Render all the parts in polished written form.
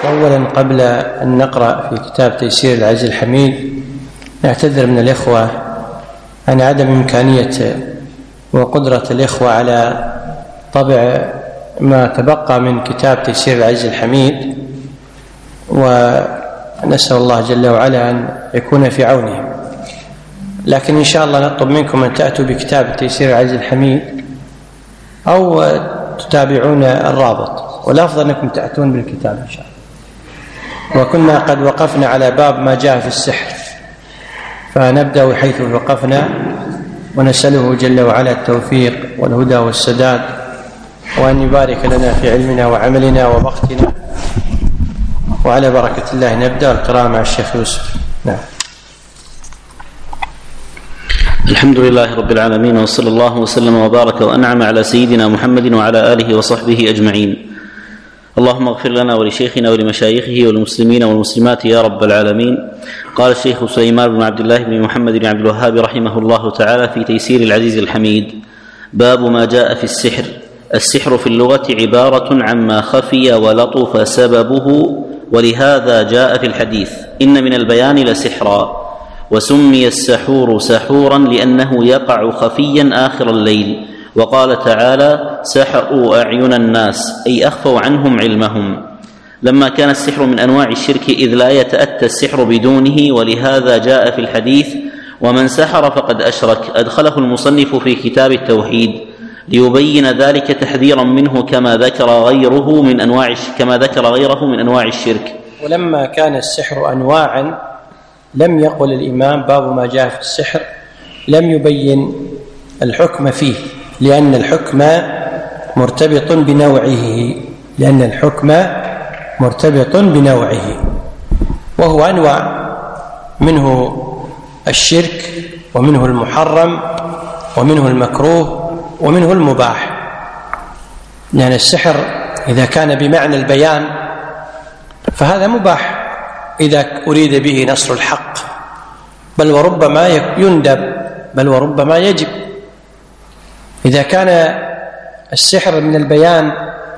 أولا قبل أن نقرأ في كتاب تيسير العزيز الحميد نعتذر من الإخوة عن عدم إمكانية وقدرة الإخوة على طبع ما تبقى من كتاب تيسير العزيز الحميد، ونسأل الله جل وعلا أن يكون في عونهم. لكن إن شاء الله نطلب منكم أن تأتوا بكتاب تيسير العزيز الحميد أو تتابعون الرابط، والأفضل أنكم تأتون بالكتاب إن شاء الله. وكنا قد وقفنا على باب ما جاء في السحر، فنبدأ حيث وقفنا، ونسأله جل وعلا التوفيق والهدى والسداد، وأن يبارك لنا في علمنا وعملنا ووقتنا. وعلى بركة الله نبدأ القراءة مع الشيخ يوسف. نعم. الحمد لله رب العالمين، وصلى الله وسلم وبارك وأنعم على سيدنا محمد وعلى آله وصحبه أجمعين. اللهم اغفر لنا ولشيخنا ولمشايخه والمسلمين والمسلمات يا رب العالمين. قال الشيخ سليمان بن عبد الله بن محمد بن عبد الوهاب رحمه الله تعالى في تيسير العزيز الحميد: باب ما جاء في السحر. السحر في اللغة عبارة عما خفي ولطف سببه، ولهذا جاء في الحديث: إن من البيان لسحرا. وسمي السحور سحورا لأنه يقع خفيا آخر الليل. وقال تعالى: سحروا أعين الناس، أي أخفوا عنهم علمهم. لما كان السحر من أنواع الشرك إذ لا يتأتى السحر بدونه، ولهذا جاء في الحديث: ومن سحر فقد أشرك. أدخله المصنف في كتاب التوحيد ليبين ذلك تحذيرا منه كما ذكر غيره من أنواع الشرك. ولما كان السحر أنواعا لم يقل الإمام باب ما جاء في السحر، لم يبين الحكم فيه، لأن الحكم مرتبط بنوعه، وهو أنواع، منه الشرك، ومنه المحرم، ومنه المكروه، ومنه المباح. لأن السحر إذا كان بمعنى البيان فهذا مباح إذا أريد به نصر الحق، بل وربما يندب، بل وربما يجب. إذا كان السحر من البيان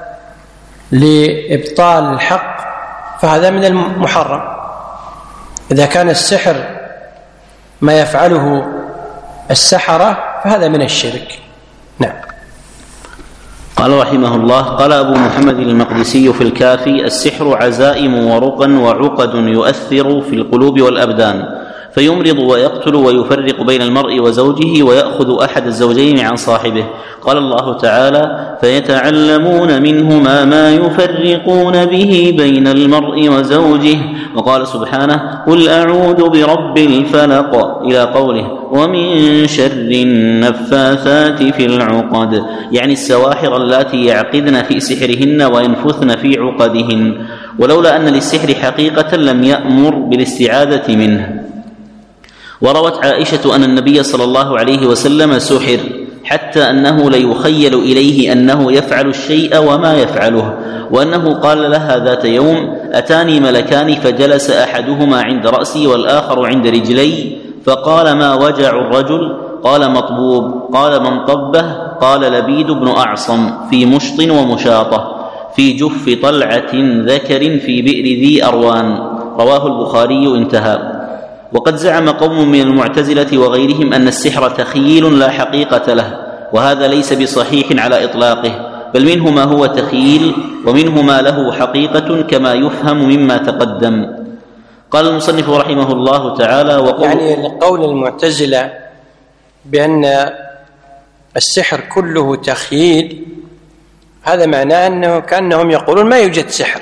لإبطال الحق فهذا من المحرم. إذا كان السحر ما يفعله السحرة فهذا من الشرك. نعم. قال رحمه الله: قال أبو محمد المقدسي في الكافي: السحر عزائم ورقا وعقد يؤثر في القلوب والأبدان، فيمرض ويقتل ويفرق بين المرء وزوجه، ويأخذ أحد الزوجين عن صاحبه. قال الله تعالى: فيتعلمون منهما ما يفرقون به بين المرء وزوجه. وقال سبحانه: قل أعوذ برب الفلق، إلى قوله: ومن شر النفاثات في العقد، يعني السواحر اللاتي يعقدن في سحرهن وينفثن في عقدهن، ولولا أن للسحر حقيقة لم يأمر بالاستعاذة منه. وروت عائشة أن النبي صلى الله عليه وسلم سحر حتى أنه ليخيل إليه أنه يفعل الشيء وما يفعله، وأنه قال لها ذات يوم: أتاني ملكان فجلس أحدهما عند رأسي والآخر عند رجلي، فقال: ما وجع الرجل؟ قال: مطبوب. قال: من طبه؟ قال: لبيد بن أعصم، في مشط ومشاطة، في جف طلعة ذكر في بئر ذي أروان. رواه البخاري. انتهى. وقد زعم قوم من المعتزلة وغيرهم أن السحر تخيل لا حقيقة له، وهذا ليس بصحيح على إطلاقه، بل منه ما هو تخيل ومنه ما له حقيقة كما يفهم مما تقدم. قال المصنف رحمه الله تعالى: يعني قول المعتزلة بأن السحر كله تخيل، هذا معناه أنه كأنهم يقولون ما يوجد سحر،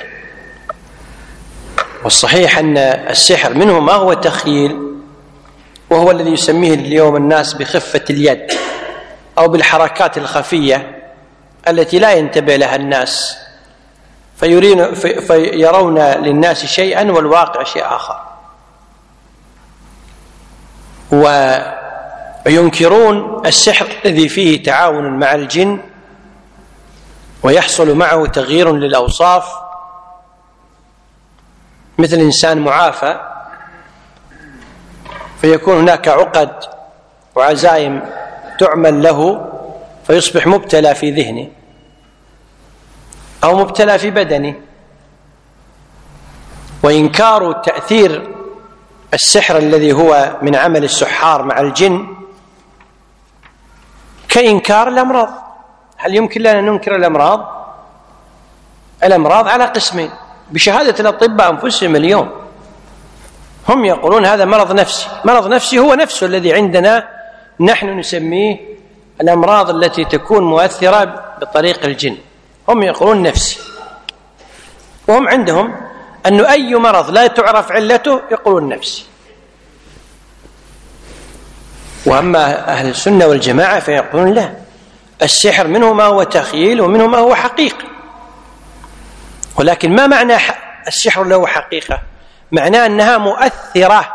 والصحيح أن السحر منه ما هو تخيل، وهو الذي يسميه اليوم الناس بخفة اليد أو بالحركات الخفية التي لا ينتبه لها الناس، فيرون للناس شيئا والواقع شيء آخر، وينكرون السحر الذي فيه تعاون مع الجن ويحصل معه تغيير للأوصاف، مثل إنسان معافى فيكون هناك عقد وعزائم تعمل له فيصبح مبتلى في ذهنه أو مبتلى في بدنه، وإنكار تأثير السحر الذي هو من عمل السحار مع الجن كإنكار الأمراض. هل يمكن لنا أن ننكر الأمراض؟ الأمراض على قسمين بشهادة الأطباء أنفسهم اليوم. هم يقولون هذا مرض نفسي. مرض نفسي هو نفسه الذي عندنا نحن نسميه الأمراض التي تكون مؤثرة بطريق الجن. هم يقولون نفسي، وهم عندهم أن أي مرض لا تعرف علته يقولون نفسي. وأما أهل السنة والجماعة فيقولون لا، السحر منه ما هو تخيل ومنه ما هو حقيقة. ولكن ما معنى السحر له حقيقة؟ معناه أنها مؤثرة،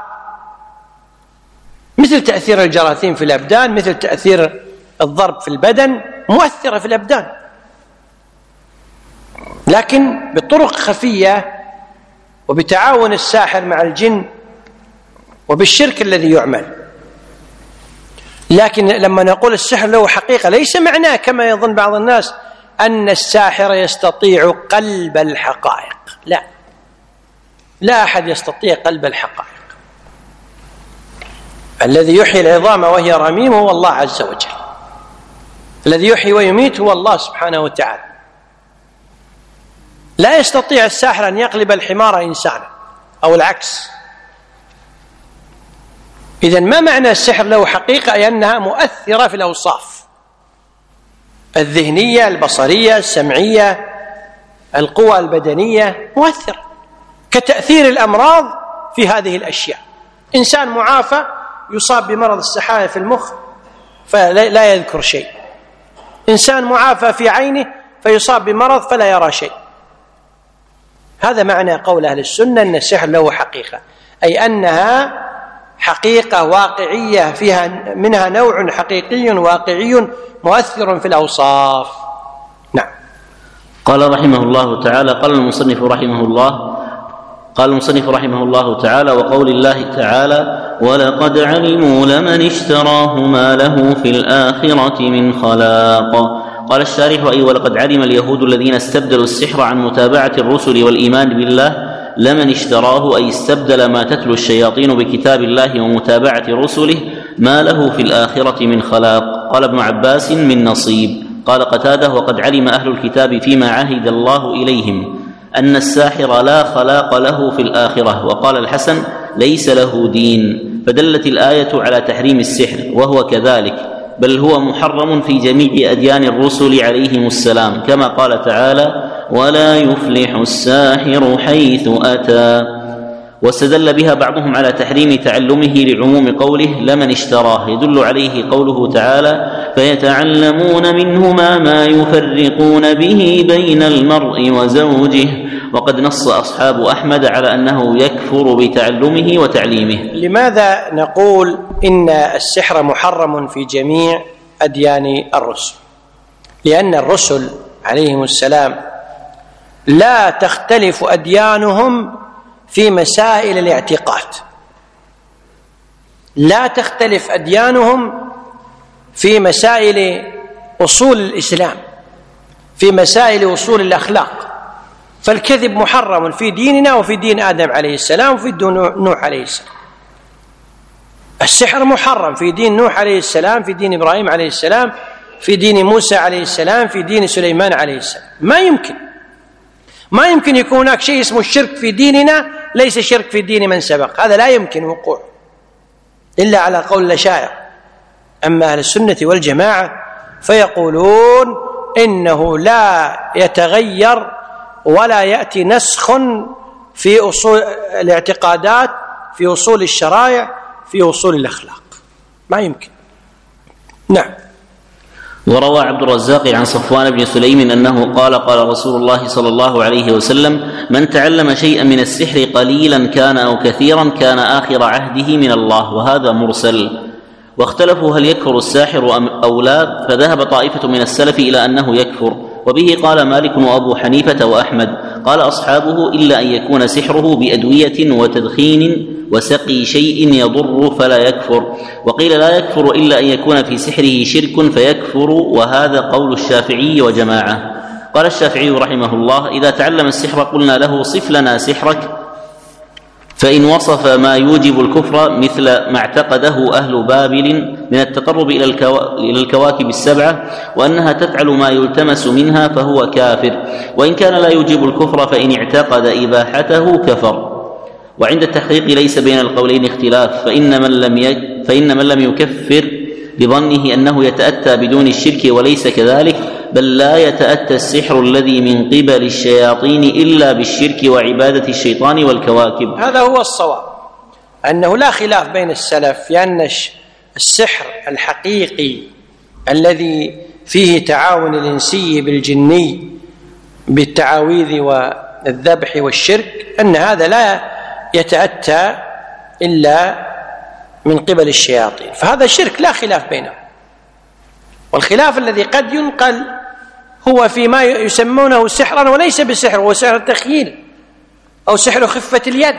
مثل تأثير الجراثيم في الأبدان، مثل تأثير الضرب في البدن، مؤثرة في الأبدان، لكن بطرق خفية وبتعاون الساحر مع الجن وبالشرك الذي يعمل. لكن لما نقول السحر له حقيقة ليس معناه كما يظن بعض الناس أن الساحر يستطيع قلب الحقائق. لا، لا أحد يستطيع قلب الحقائق. الذي يحيي العظام وهي رميم هو الله عز وجل، الذي يحيي ويميت هو الله سبحانه وتعالى. لا يستطيع الساحر أن يقلب الحمار إنسانا أو العكس. إذن ما معنى السحر له حقيقة؟ أي أنها مؤثرة في الأوصاف الذهنية، البصرية، السمعية، القوى البدنية، مؤثرة كتأثير الأمراض في هذه الأشياء. إنسان معافى يصاب بمرض السحائة في المخ فلا يذكر شيء، إنسان معافى في عينه فيصاب بمرض فلا يرى شيء. هذا معنى قول أهل السنة أن السحر له حقيقة، أي أنها حقيقة واقعية فيها منها نوع حقيقي واقعي مؤثر في الأوصاف. نعم. قال رحمه الله تعالى قال المصنف رحمه الله تعالى وقول الله تعالى ولقد علموا لمن اشتراه ما له في الآخرة من خلاق. قال الشارح أي ولقد علم اليهود الذين استبدلوا السحر عن متابعة الرسل والإيمان بالله لمن اشتراه أي استبدل ما تتلو الشياطين بكتاب الله ومتابعة رسله ما له في الآخرة من خلاق. قال ابن عباس من نصيب. قال قتادة وقد علم أهل الكتاب فيما عهد الله إليهم أن الساحر لا خلاق له في الآخرة. وقال الحسن ليس له دين، فدلت الآية على تحريم السحر وهو كذلك، بل هو محرم في جميع أديان الرسل عليهم السلام، كما قال تعالى ولا يفلح الساحر حيث أتى. واستدل بها بعضهم على تحريم تعلمه لعموم قوله لمن اشتراه، يدل عليه قوله تعالى فيتعلمون منهما ما يفرقون به بين المرء وزوجه. وقد نص أصحاب أحمد على أنه يكفر بتعلمه وتعليمه. لماذا نقول إن السحر محرم في جميع أديان الرسل؟ لأن الرسل عليهم السلام لا تختلف أديانهم في مسائل الاعتقاد، لا تختلف أديانهم في مسائل أصول الإسلام، في مسائل أصول الأخلاق. فالكذب محرم في ديننا وفي دين آدم عليه السلام وفي دين نوح عليه السلام. السحر محرم في دين نوح عليه السلام، في دين إبراهيم عليه السلام، في دين موسى عليه السلام، في دين سليمان عليه السلام. ما يمكن يكون هناك شيء اسمه الشرك في ديننا ليس شرك في دين من سبق، هذا لا يمكن وقوع إلا على قول الأشاعرة. أما أهل السنة والجماعة فيقولون إنه لا يتغير ولا يأتي نسخ في أصول الاعتقادات، في أصول الشرائع، في أصول الأخلاق، ما يمكن. نعم. وروى عبد الرزاق عن صفوان بن سليم أنه قال قال رسول الله صلى الله عليه وسلم من تعلم شيئا من السحر قليلا كان أو كثيرا كان آخر عهده من الله. وهذا مرسل. واختلفوا هل يكفر الساحر أو لا، فذهب طائفة من السلف إلى أنه يكفر، وبه قال مالك وأبو حنيفة وأحمد. قال أصحابه إلا أن يكون سحره بأدوية وتدخين وسقي شيء يضر فلا يكفر. وقيل لا يكفر إلا أن يكون في سحره شرك فيكفر، وهذا قول الشافعي وجماعة. قال الشافعي رحمه الله إذا تعلم السحر قلنا له صف لنا سحرك فإن وصف ما يوجب الكفر مثل ما اعتقده أهل بابل من التقرب إلى الكواكب السبعة وأنها تفعل ما يلتمس منها فهو كافر، وإن كان لا يوجب الكفر فإن اعتقد إباحته كفر. وعند التحقيق ليس بين القولين اختلاف، فإن من لم يكفر بظنه أنه يتأتى بدون الشرك وليس كذلك، بل لا يتأتى السحر الذي من قبل الشياطين إلا بالشرك وعبادة الشيطان والكواكب. هذا هو الصواب، أنه لا خلاف بين السلف في أن السحر الحقيقي الذي فيه تعاون الإنسي بالجني بالتعاويذ والذبح والشرك أن هذا لا يتأتى إلا من قبل الشياطين، فهذا الشرك لا خلاف بينهم. والخلاف الذي قد ينقل هو فيما يسمونه سحرا وليس بسحر، هو سحر التخييل أو سحر خفة اليد،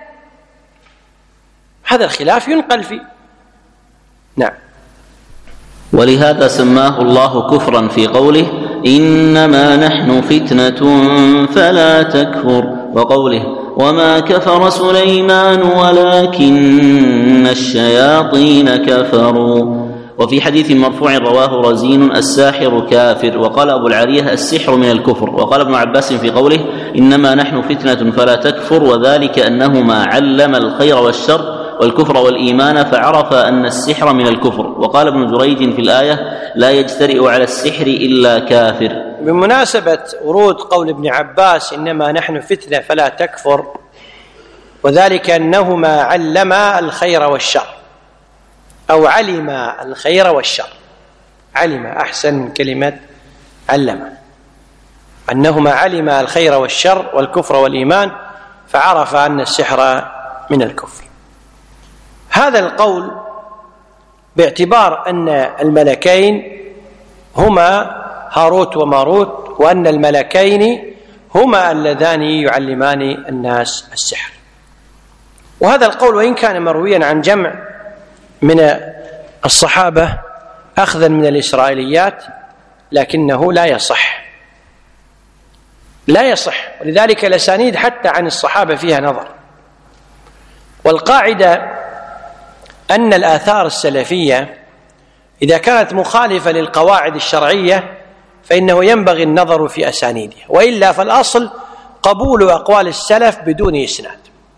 هذا الخلاف ينقل فيه. نعم. ولهذا سماه الله كفرا في قوله إنما نحن فتنة فلا تكفر، وقوله وما كفر سليمان ولكن الشياطين كفروا. وفي حديث مرفوع رواه رزين الساحر كافر. وقال أبو العالية السحر من الكفر. وقال ابن عباس في قوله إنما نحن فتنة فلا تكفر وذلك أنهما علم الخير والشر والكفر والإيمان فعرف أن السحر من الكفر. وقال ابن جريج في الآية لا يجترئ على السحر إلا كافر. بمناسبة ورود قول ابن عباس إنما نحن فتنة فلا تكفر وذلك أنهما علما الخير والشر أو علم الخير والشر، علم أحسن من كلمة علم، أنهما علم الخير والشر والكفر والإيمان فعرف أن السحر من الكفر. هذا القول باعتبار أن الملكين هما هاروت وماروت وأن الملكين هما اللذان يعلمان الناس السحر. وهذا القول وإن كان مرويا عن جمع من الصحابة أخذا من الإسرائيليات لكنه لا يصح، لا يصح، ولذلك الأسانيد حتى عن الصحابة فيها نظر. والقاعدة أن الآثار السلفية إذا كانت مخالفة للقواعد الشرعية فإنه ينبغي النظر في أسانيدها، وإلا فالأصل قبول أقوال السلف بدون إسناد،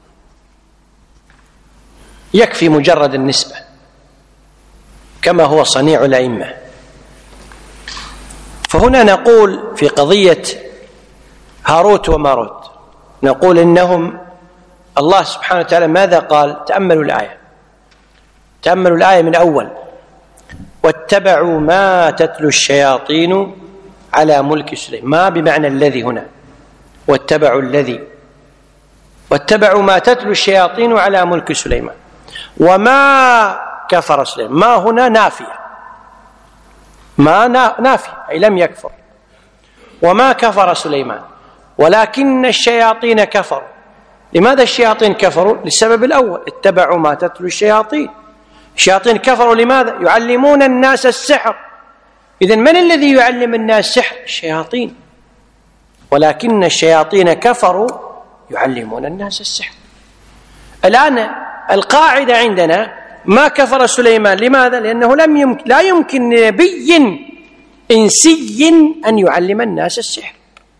يكفي مجرد النسبة كما هو صنيع الأئمة. فهنا نقول في قضية هاروت وماروت نقول إنهم الله سبحانه وتعالى ماذا قال؟ تأملوا الآية، تأملوا الآية من أول واتبعوا ما تتلو الشياطين على ملك سليمان، ما بمعنى الذي هنا، واتبعوا الذي، واتبعوا ما تتلو الشياطين على ملك سليمان وما كفر سليمان، ما هنا نافية، ما نافية أي لم يكفر، وما كفر سليمان ولكن الشياطين كفروا. لماذا الشياطين كفروا؟ للسبب الأول اتبعوا ما تتلو الشياطين، الشياطين كفروا لماذا؟ يعلمون الناس السحر. إذن من الذي يعلم الناس السحر؟ الشياطين، ولكن الشياطين كفروا يعلمون الناس السحر. الآن القاعدة عندنا ما كفر سليمان، لماذا؟ لأنه لا يمكن نبي إنسي أن يعلم الناس السحر،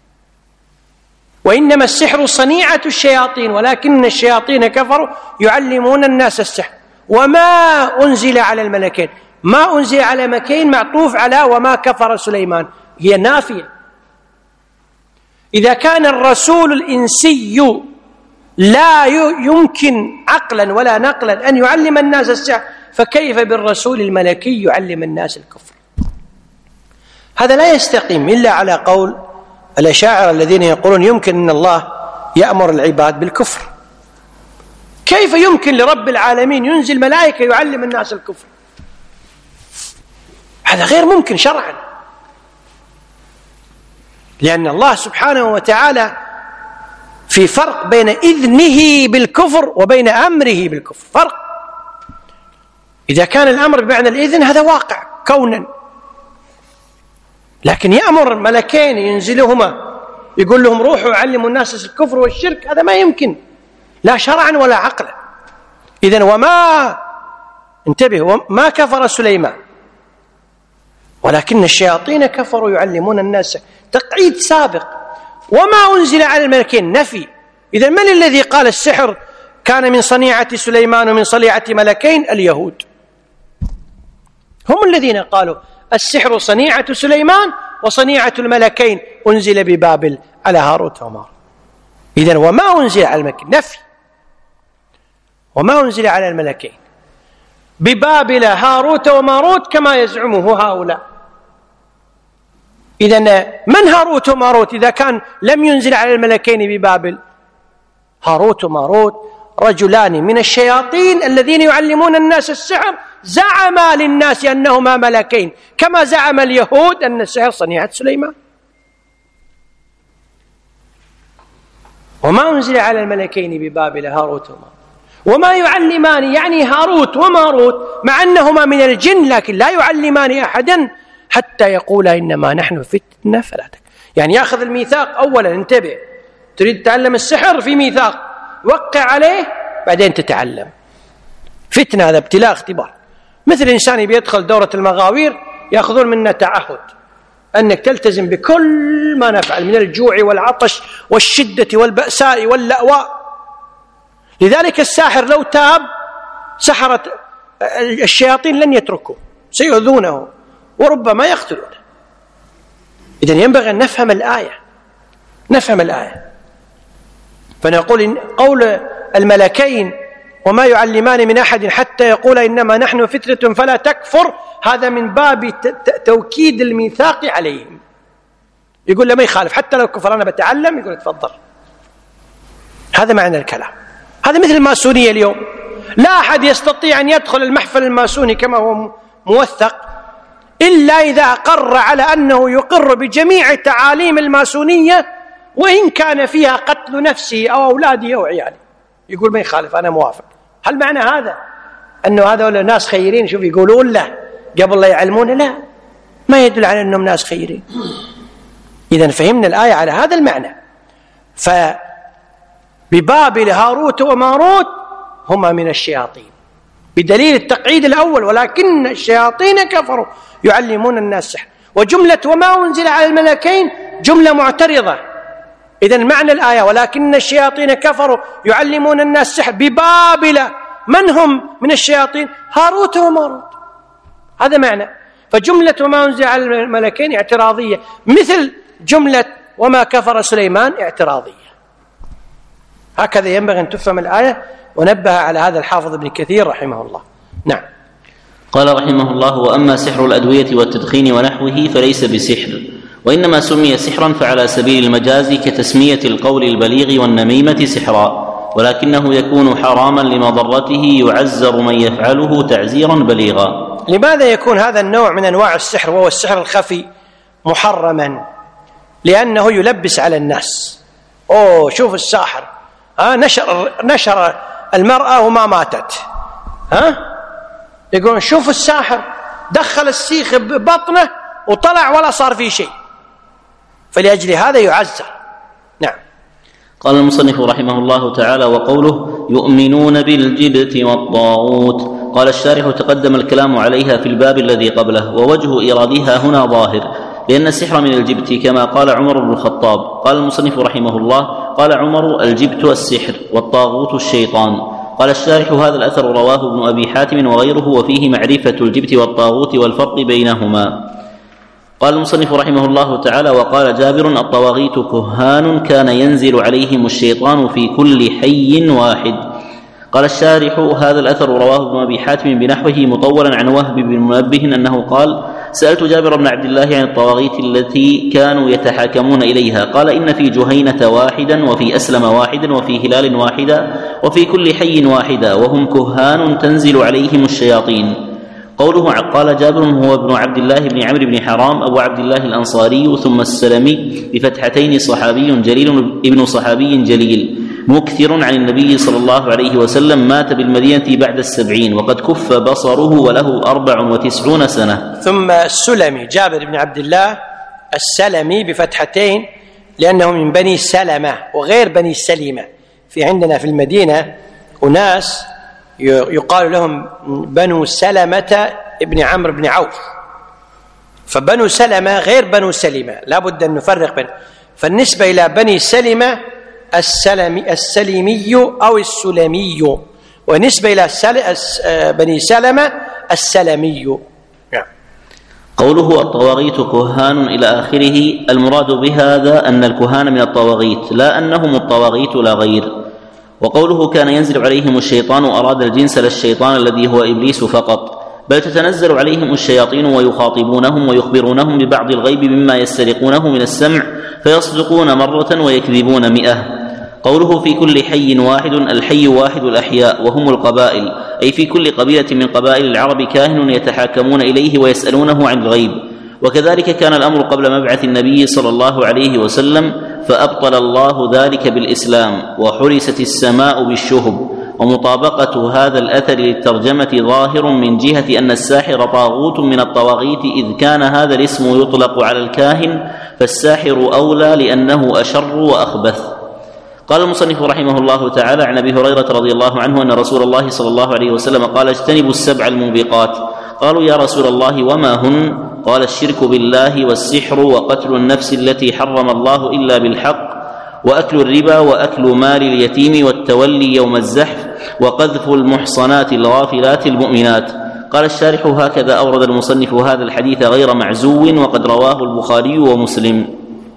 وإنما السحر صنيعة الشياطين، ولكن الشياطين كفروا يعلمون الناس السحر. وما أنزل على الملكين، ما أنزل على ملكين معطوف على وما كفر سليمان، هي نافية. إذا كان الرسول الإنسي لا يمكن عقلا ولا نقلا أن يعلم الناس السحر، فكيف بالرسول الملكي يعلم الناس الكفر؟ هذا لا يستقيم إلا على قول الأشاعرة الذين يقولون يمكن أن الله يأمر العباد بالكفر. كيف يمكن لرب العالمين ينزل ملائكة يعلم الناس الكفر؟ هذا غير ممكن شرعا، لأن الله سبحانه وتعالى في فرق بين إذنه بالكفر وبين أمره بالكفر، فرق. إذا كان الأمر بمعنى الإذن هذا واقع كونا، لكن يأمر ملكين ينزلهما يقول لهم روحوا علموا الناس الكفر والشرك، هذا ما يمكن، لا شرعا ولا عقلا. إذن وما انتبه، ما كفر سليمان ولكن الشياطين كفروا يعلمون الناس، تقعيد سابق. وما أنزل على الملكين نفي. إذن من الذي قال السحر كان من صنيعة سليمان ومن صنيعة ملكين؟ اليهود هم الذين قالوا السحر صنيعة سليمان وصنيعة الملكين أنزل ببابل على هاروت وماروت. إذن وما أنزل على الملكين نفي، وما أنزل على الملكين ببابل هاروت وماروت كما يزعمه هؤلاء. إذن من هاروت وماروت إذا كان لم ينزل على الملكين ببابل؟ هاروت وماروت رجلان من الشياطين الذين يعلمون الناس السحر، زعما للناس أنهما ملكين كما زعم اليهود أن السحر صنيعة سليمان. وما أنزل على الملكين ببابل هاروت وماروت وما يعلمان، يعني هاروت وماروت مع أنهما من الجن لكن لا يعلمان أحدا حتى يقولا إنما نحن فتنة فلا تكفر. يعني يأخذ الميثاق أولا، انتبه، تريد تتعلم السحر في ميثاق وقع عليه بعدين تتعلم. فتنة، هذا ابتلاء اختبار. مثل إنسان بيدخل دورة المغاوير يأخذون منا تعهد أنك تلتزم بكل ما نفعل من الجوع والعطش والشدة والبأساء واللأواء. لذلك الساحر لو تاب سحرة الشياطين لن يتركوه، سيؤذونه وربما يقتلونه. إذن ينبغي أن نفهم الآية، نفهم الآية. فنقول إن قول الملكين وما يعلمان من أحد حتى يقول إنما نحن فتنة فلا تكفر، هذا من باب توكيد الميثاق عليهم. يقول له ما يخالف حتى لو كفر أنا بتعلم، يقول تفضل. هذا معنى الكلام. هذا مثل الماسونية اليوم، لا أحد يستطيع أن يدخل المحفل الماسوني كما هو موثق إلا إذا أقر على أنه يقر بجميع تعاليم الماسونية وإن كان فيها قتل نفسه أو أولاده أو عياله، يقول ما يخالف أنا موافق. هل معنى هذا أنه هذا ناس خيرين؟ شوف يقولون له قبل لا يعلمون، لا، ما يدل على أنهم ناس خيرين. إذن فهمنا الآية على هذا المعنى. فببابل هاروت وماروت هما من الشياطين بدليل التقعيد الأول، ولكن الشياطين كفروا يعلمون الناس السحر. وجملة وما أنزل على الملكين جملة معترضة. إذن معنى الآية ولكن الشياطين كفروا يعلمون الناس السحر ببابل، من هم من الشياطين؟ هاروت وماروت، هذا معنى. فجملة وما أنزل على الملكين اعتراضية، مثل جملة وما كفر سليمان اعتراضية. هكذا ينبغي أن تفهم الآية، ونبه على هذا الحافظ ابن كثير رحمه الله. نعم. قال رحمه الله: وأما سحر الأدوية والتدخين ونحوه فليس بسحر، وإنما سمي سحرا فعلى سبيل المجاز كتسمية القول البليغ والنميمة سحرا، ولكنه يكون حراما لمضرته يعزر من يفعله تعزيرا بليغا. لماذا يكون هذا النوع من أنواع السحر وهو السحر الخفي محرما؟ لأنه يلبس على الناس. شوف الساحر نشر المرأة وما ماتت، يقولون شوف الساحر دخل السيخ ببطنه وطلع ولا صار فيه شيء، فلأجل هذا يعزر. نعم. قال المصنف رحمه الله تعالى: وقوله يؤمنون بالجبت والطاغوت، قال الشارح: تقدم الكلام عليها في الباب الذي قبله، ووجه إيرادها هنا ظاهر، لأن السحر من الجبت كما قال عمر بن الخطاب. قال المصنف رحمه الله: قال عمر: الجبت السحر والطاغوت الشيطان. قال الشارح: هذا الأثر رواه ابن أبي حاتم وغيره، وفيه معرفة الجبت والطاغوت والفرق بينهما. قال المصنف رحمه الله تعالى: وقال جابر: الطواغيت كهان كان ينزل عليهم الشيطان في كل حي واحد. قال الشارح: هذا الأثر رواه ابن أبي حاتم بنحوه مطولا عن وهب بن منبه أنه قال: سألت جابر بن عبد الله عن الطواغيت التي كانوا يتحاكمون إليها، قال: إن في جهينة واحدا، وفي أسلم واحدا، وفي هلال واحدا، وفي كل حي واحدا، وهم كهان تنزل عليهم الشياطين. قوله قال جابر هو ابن عبد الله بن عمرو بن حرام أبو عبد الله الأنصاري ثم السلمي بفتحتين، صحابي جليل ابن صحابي جليل مكثر عن النبي صلى الله عليه وسلم، مات بالمدينة بعد 70 وقد كف بصره وله 94 سنة. ثم السلمي جابر بن عبد الله السلمي بفتحتين لأنه من بني سلمة وغير بني سلمة، في عندنا في المدينة أناس يقال لهم بنو سلمة ابن عمرو بن عوف، فبنو سلمة غير بنو سلمة، لا بد أن نفرق بين. فالنسبة إلى بني سلمة السلمي أو السلمي، ونسبة إلى بني سلمة السلمي. قوله الطواغيت كهان إلى آخره، المراد بهذا أن الكهان من الطواغيت لا أنهم الطواغيت لا غير. وقوله كان ينزل عليهم الشيطان أراد الجنس لا الشيطان الذي هو إبليس فقط، بل تتنزل عليهم الشياطين ويخاطبونهم ويخبرونهم ببعض الغيب مما يسترقونه من السمع، فيصدقون مرة ويكذبون 100. قوله في كل حي واحد، الحي واحد الأحياء وهم القبائل، أي في كل قبيلة من قبائل العرب كاهن يتحاكمون إليه ويسألونه عن الغيب. وكذلك كان الأمر قبل مبعث النبي صلى الله عليه وسلم، فأبطل الله ذلك بالإسلام، وحرست السماء بالشهب. ومطابقة هذا الأثر للترجمة ظاهر من جهة أن الساحر طاغوت من الطواغيت، إذ كان هذا الاسم يطلق على الكاهن، فالساحر أولى لأنه أشر وأخبث. قال المصنف رحمه الله تعالى عن أبي هريرة رضي الله عنه أن رسول الله صلى الله عليه وسلم قال: اجتنبوا السبع الموبقات. قالوا: يا رسول الله وما هن؟ قال: الشرك بالله، والسحر، وقتل النفس التي حرم الله إلا بالحق، وأكل الربا، وأكل مال اليتيم، والتولي يوم الزحف، وقذف المحصنات الغافلات المؤمنات. قال الشارح: هكذا أورد المصنف هذا الحديث غير معزو، وقد رواه البخاري ومسلم.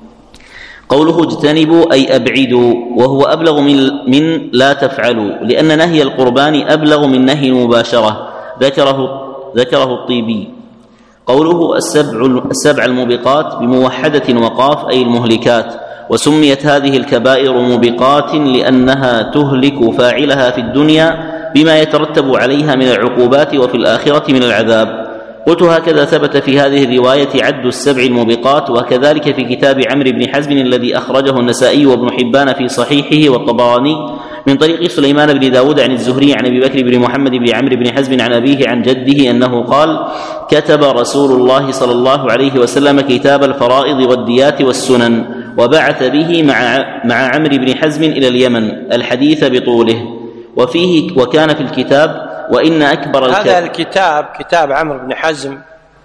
قوله اجتنبوا أي أبعدوا، وهو أبلغ من لا تفعلوا، لأن نهي القربان أبلغ من نهي المباشرة، ذكره الطيبي. قوله السبع الموبقات بموحدة وقاف أي المهلكات. وسميت هذه الكبائر موبقات لأنها تهلك فاعلها في الدنيا بما يترتب عليها من العقوبات، وفي الآخرة من العذاب. قلت: هكذا ثبت في هذه الرواية عد السبع الموبقات، وكذلك في كتاب عمرو بن حزم الذي أخرجه النسائي وابن حبان في صحيحه، والطبراني من طريق سليمان بن داود عن الزهري عن أبي بكر بن محمد بن عمرو بن حزم عن أبيه عن جده أنه قال: كتب رسول الله صلى الله عليه وسلم كتاب الفرائض والديات والسنن، وبعث به مع عمرو بن حزم إلى اليمن، الحديث بطوله. وفيه وكان في الكتاب وإن أكبر هذا الكتاب كتاب عمرو بن حزم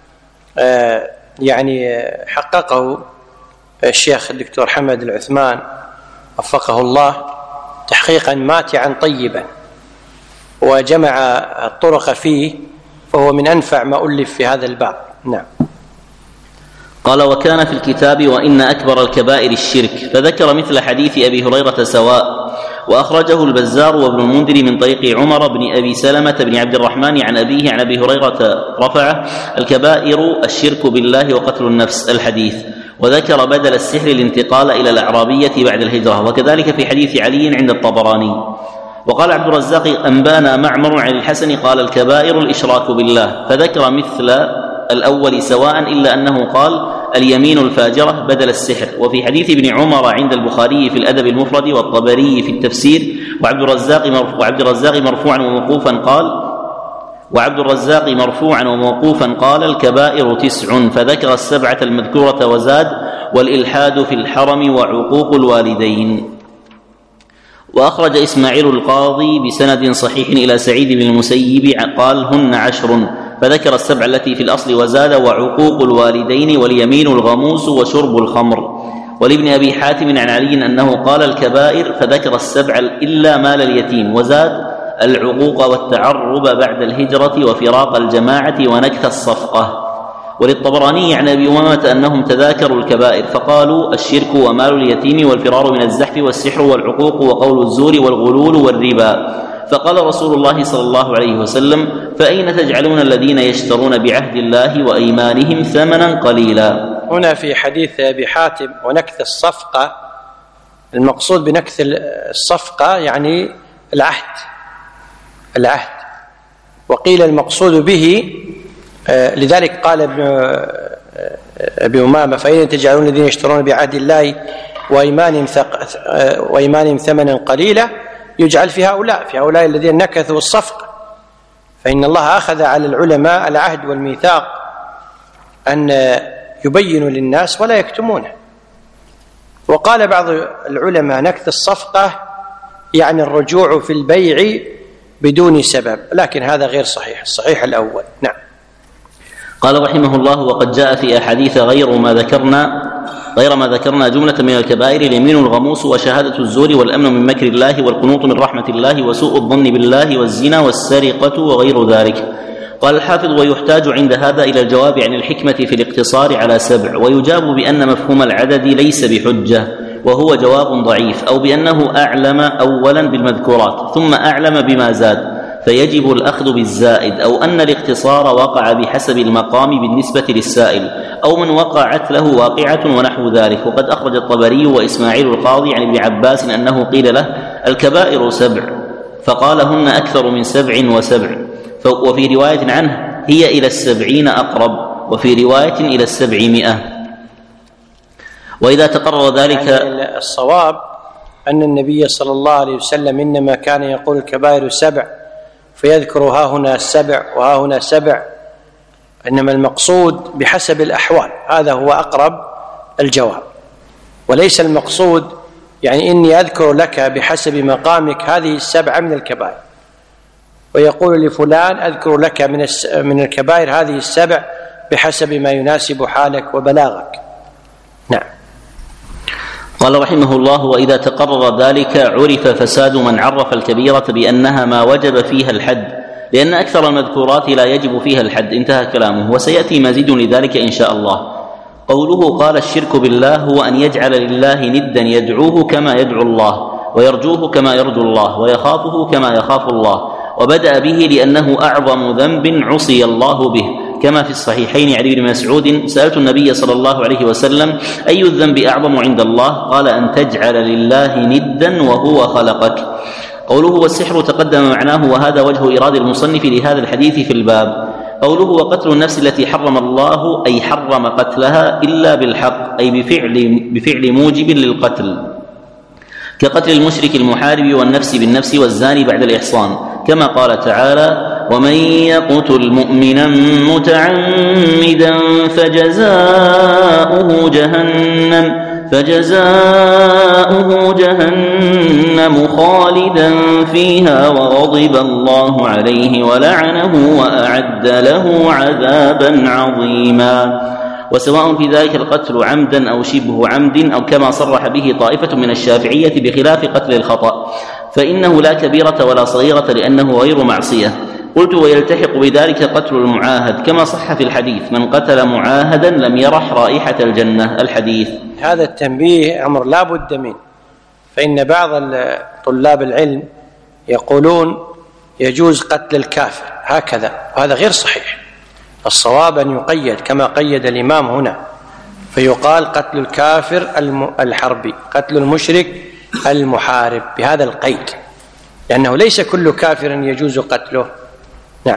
يعني حققه الشيخ الدكتور حمد العثمان وفقه الله تحقيقا ماتعا طيبا، وجمع الطرق فيه، فهو من أنفع ما ألف في هذا الباب. نعم. قال: وكان في الكتاب وإن أكبر الكبائر الشرك، فذكر مثل حديث أبي هريرة سواء. وأخرجه البزار وابن المنذر من طريق عمر بن أبي سلمة بن عبد الرحمن عن أبيه عن أبي هريرة رفعه: الكبائر الشرك بالله وقتل النفس، الحديث. وذكر بدل السحر الانتقال إلى الأعرابية بعد الهجرة، وكذلك في حديث علي عند الطبراني. وقال عبد الرزاق: أنبانا معمر عن الحسن قال: الكبائر الإشراك بالله، فذكر مثل الأول سواء، إلا أنه قال: اليمين الفاجرة بدل السحر. وفي حديث ابن عمر عند البخاري في الأدب المفرد والطبري في التفسير، وعبد الرزاق مرفوعا وموقوفا قال: الكبائر 9، فذكر السبعة المذكورة وزاد: والإلحاد في الحرم وعقوق الوالدين. وأخرج إسماعيل القاضي بسند صحيح إلى سعيد بن المسيب قال: هن 10، فذكر السبع التي في الأصل وزاد: وعقوق الوالدين، واليمين الغموس، وشرب الخمر. ولابن أبي حاتم عن علي أنه قال: الكبائر، فذكر السبع إلا مال اليتيم، وزاد: العقوق والتعرب بعد الهجرة، وفراق الجماعة، ونكث الصفقة. وللطبراني عن أبي أمامة أنهم تذاكروا الكبائر فقالوا: الشرك ومال اليتيم، والفرار من الزحف، والسحر، والعقوق، وقول الزور، والغلول، والربا. فقال رسول الله صلى الله عليه وسلم: فأين تجعلون الذين يشترون بعهد الله وأيمانهم ثمنا قليلا؟ هنا في حديث أبي حاتم ونكث الصفقة، المقصود بنكث الصفقة يعني العهد، وقيل المقصود به لذلك قال ابن أمامة: فأين تجعلون الذين يشترون بعهد الله وأيمانهم ثمنا قليلا، يجعل في هؤلاء الذين نكثوا الصفقة، فإن الله أخذ على العلماء العهد والميثاق أن يبينوا للناس ولا يكتمونه. وقال بعض العلماء: نكث الصفقة يعني الرجوع في البيع بدون سبب، لكن هذا غير صحيح، الصحيح الأول. نعم. قال رحمه الله: وقد جاء في أحاديث غير ما ذكرنا جملة من الكبائر: اليمين الغموس، وشهادة الزور، والأمن من مكر الله، والقنوط من رحمة الله، وسوء الظن بالله، والزنا، والسرقة، وغير ذلك. قال الحافظ: ويحتاج عند هذا إلى الجواب عن الحكمة في الاقتصار على 7، ويجاب بأن مفهوم العدد ليس بحجة، وهو جواب ضعيف، أو بأنه أعلم أولا بالمذكورات ثم أعلم بما زاد فيجب الأخذ بالزائد، أو أن الاقتصار وقع بحسب المقام بالنسبة للسائل، أو من وقعت له واقعة ونحو ذلك. وقد أخرج الطبري وإسماعيل القاضي عن ابن عباس أنه قيل له: الكبائر 7، فقال: هن أكثر من 7 و7. وفي رواية عنه: هي إلى 70 أقرب، وفي رواية إلى 700. وإذا تقرر ذلك، يعني الصواب أن النبي صلى الله عليه وسلم إنما كان يقول الكبائر 7 فيذكر ها هنا 7 وها هنا 7، إنما المقصود بحسب الأحوال، هذا هو أقرب الجواب، وليس المقصود يعني إني أذكر لك بحسب مقامك هذه 7 من الكبائر، ويقول لفلان أذكر لك من الكبائر هذه 7 بحسب ما يناسب حالك وبلاغك. نعم. قال رحمه الله: وإذا تقرر ذلك عرف فساد من عرف الكبيرة بأنها ما وجب فيها الحد، لأن أكثر المذكورات لا يجب فيها الحد. انتهى كلامه. وسيأتي مزيد لذلك إن شاء الله. قوله: قال الشرك بالله هو أن يجعل لله ندا يدعوه كما يدعو الله، ويرجوه كما يرجو الله، ويخافه كما يخاف الله. وبدأ به لأنه أعظم ذنب عصي الله به، كما في الصحيحين عن ابن مسعود: سألت النبي صلى الله عليه وسلم: أي الذنب أعظم عند الله؟ قال: أن تجعل لله ندا وهو خلقك. قوله: والسحر تقدم معناه، وهذا وجه إرادة المصنف لهذا الحديث في الباب. قوله: وقتل النفس التي حرم الله، أي حرم قتلها إلا بالحق، أي بفعل موجب للقتل، كقتل المشرك المحارب والنفس بالنفس والزاني بعد الإحصان، كما قال تعالى: ومن يقتل مؤمنا متعمدا فجزاؤه جهنم خالدا فيها وغضب الله عليه ولعنه وأعد له عذابا عظيما. وسواء في ذلك القتل عمدا أو شبه عمد، أو كما صرح به طائفة من الشافعية بخلاف قتل الخطأ، فإنه لا كبيرة ولا صغيرة، لأنه غير معصية. قلت: ويلتحق بذلك قتل المعاهد، كما صح في الحديث: من قتل معاهدا لم يرح رائحة الجنة، الحديث. هذا التنبيه أمر لا بد منه، فإن بعض طلاب العلم يقولون يجوز قتل الكافر هكذا، وهذا غير صحيح. الصواب أن يقيد كما قيد الإمام هنا، فيقال قتل الكافر الحربي، قتل المشرك المحارب، بهذا القيد، لأنه ليس كل كافر يجوز قتله. نعم.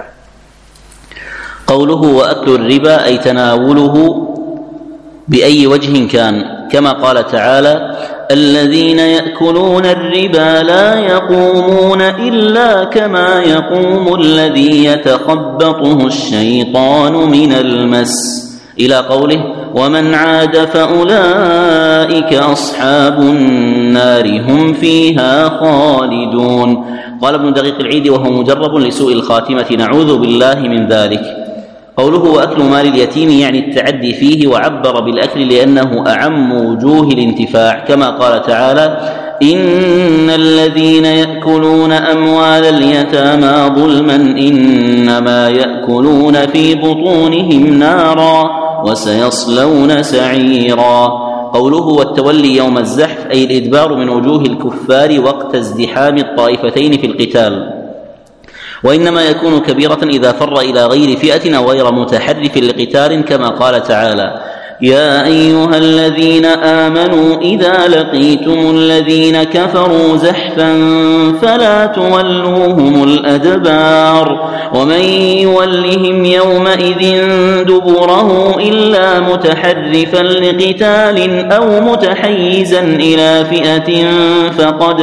قوله: وأكل الربا، أي تناوله بأي وجه كان، كما قال تعالى: الذين يأكلون الربا لا يقومون إلا كما يقوم الذي يتخبطه الشيطان من المس، إلى قوله: ومن عاد فأولئك أصحاب النار هم فيها خالدون. قال ابن دقيق العيد: وهو مجرب لسوء الخاتمة، نعوذ بالله من ذلك. قوله: وأكل مال اليتيم، يعني التعدي فيه، وعبر بالأكل لأنه أعم وجوه الانتفاع، كما قال تعالى: إن الذين يأكلون أموال اليتامى ظلما إنما يأكلون في بطونهم نارا وسيصلون سعيرا. قوله: والتولي يوم الزحف، أي الإدبار من وجوه الكفار وقت ازدحام الطائفتين في القتال، وإنما يكون كبيرة إذا فر إلى غير فئة أو غير متحرف لقتال، كما قال تعالى: يا أيها الذين آمنوا إذا لقيتم الذين كفروا زحفا فلا تولوهم الأدبار، ومن يولهم يومئذ دبره إلا متحرفا لقتال أو متحيزا إلى فئة فقد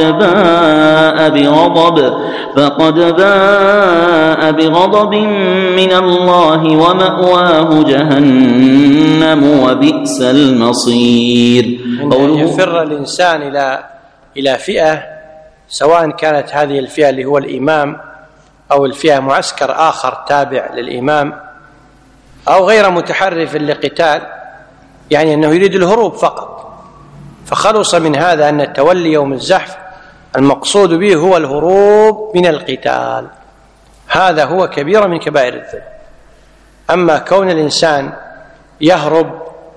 باء بغضب من الله ومأواه جهنم وبئس المصير. أن يفر الإنسان إلى فئة سواء كانت هذه الفئة اللي هو الإمام أو الفئة معسكر آخر تابع للإمام أو غير متحرف لقتال، يعني أنه يريد الهروب فقط، فخلص من هذا أن التولي يوم الزحف المقصود به هو الهروب من القتال، هذا هو كبيرة من كبائر الذنوب. أما كون الإنسان يهرب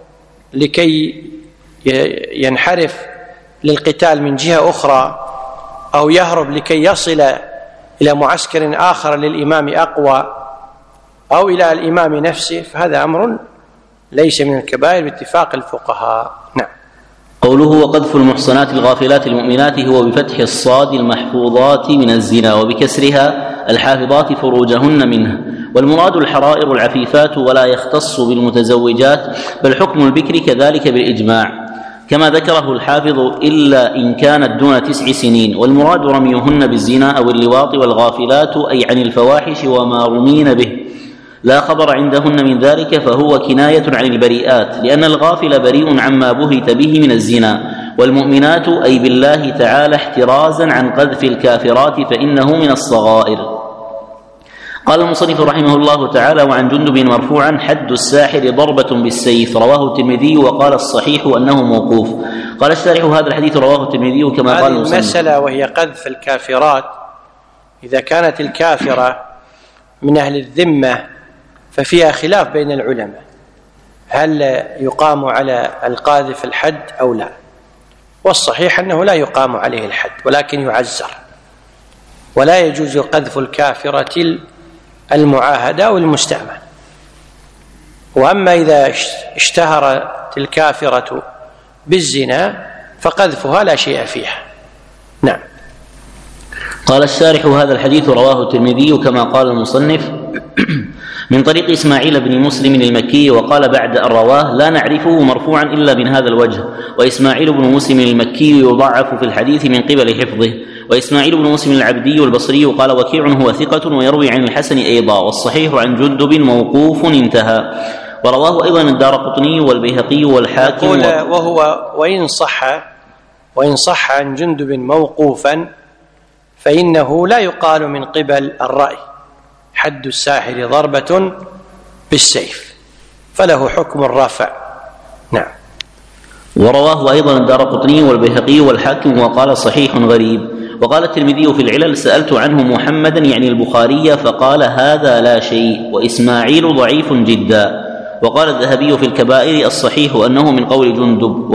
لكي ينحرف للقتال من جهة أخرى أو يهرب لكي يصل إلى معسكر آخر للإمام أقوى أو إلى الإمام نفسه، فهذا أمر ليس من الكبائر باتفاق الفقهاء. نعم. قوله وقذف المحصنات الغافلات المؤمنات هو بفتح الصاد المحفوظات من الزنا وبكسرها الحافظات فروجهن منه، والمراد الحرائر العفيفات، ولا يختص بالمتزوجات بل حكم البكر كذلك بالإجماع كما ذكره الحافظ إلا إن كانت دون 9 سنين، والمراد رميهن بالزنا أو اللواط، والغافلات أي عن الفواحش وما رمين به لا خبر عندهن من ذلك، فهو كناية عن البريئات، لأن الغافل بريء عما بهت به من الزنا، والمؤمنات أي بالله تعالى احترازا عن قذف الكافرات فإنه من الصغائر. قال المصنف رحمه الله تعالى: وعن جندب مرفوعا: حد الساحر ضربة بالسيف، رواه الترمذي، وقال الصحيح أنه موقوف. قال الشارح: هذا الحديث رواه الترمذي كما قال المصنف. هذه المسألة وهي قذف الكافرات، إذا كانت الكافرة من أهل الذمة ففيها خلاف بين العلماء، هل يقام على القاذف الحد أو لا؟ والصحيح أنه لا يقام عليه الحد ولكن يعزر، ولا يجوز قذف الكافرة المعاهدة أو المستعمل. وأما إذا اشتهرت الكافرة بالزنا فقذفها لا شيء فيها. نعم. قال الشارح: هذا الحديث رواه الترمذي كما قال المصنف من طريق إسماعيل بن مسلم المكي، وقال بعد أن رواه: لا نعرفه مرفوعا إلا من هذا الوجه، وإسماعيل بن مسلم المكي يضعف في الحديث من قبل حفظه، وإسماعيل بن مسلم العبدي البصري قال وكيع هو ثقة ويروي عن الحسن أيضا، والصحيح عن جندب موقوف انتهى. ورواه أيضا الدارقطني والبيهقي والحاكم وهو وإن صح عن جندب موقوفا فإنه لا يقال من قبل الرأي حد الساحر ضربة بالسيف، فله حكم الرفع. نعم. ورواه أيضا الدارقطني والبيهقي والحاكم وقال صحيح غريب. وقال الترمذي في العلل: سألت عنه محمدا يعني البخاري فقال هذا لا شيء، وإسماعيل ضعيف جدا. وقال الذهبي في الكبائر: الصحيح أنه من قول جندب.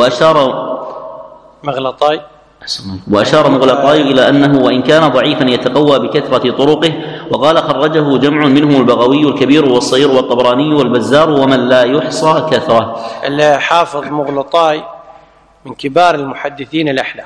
وأشار مغلطاي إلى أنه وإن كان ضعيفا يتقوى بكثرة طرقه، وقال خرجه جمع منهم البغوي الكبير والصغير والطبراني والبزار ومن لا يحصى كثرة. الحافظ مغلطاي من كبار المحدثين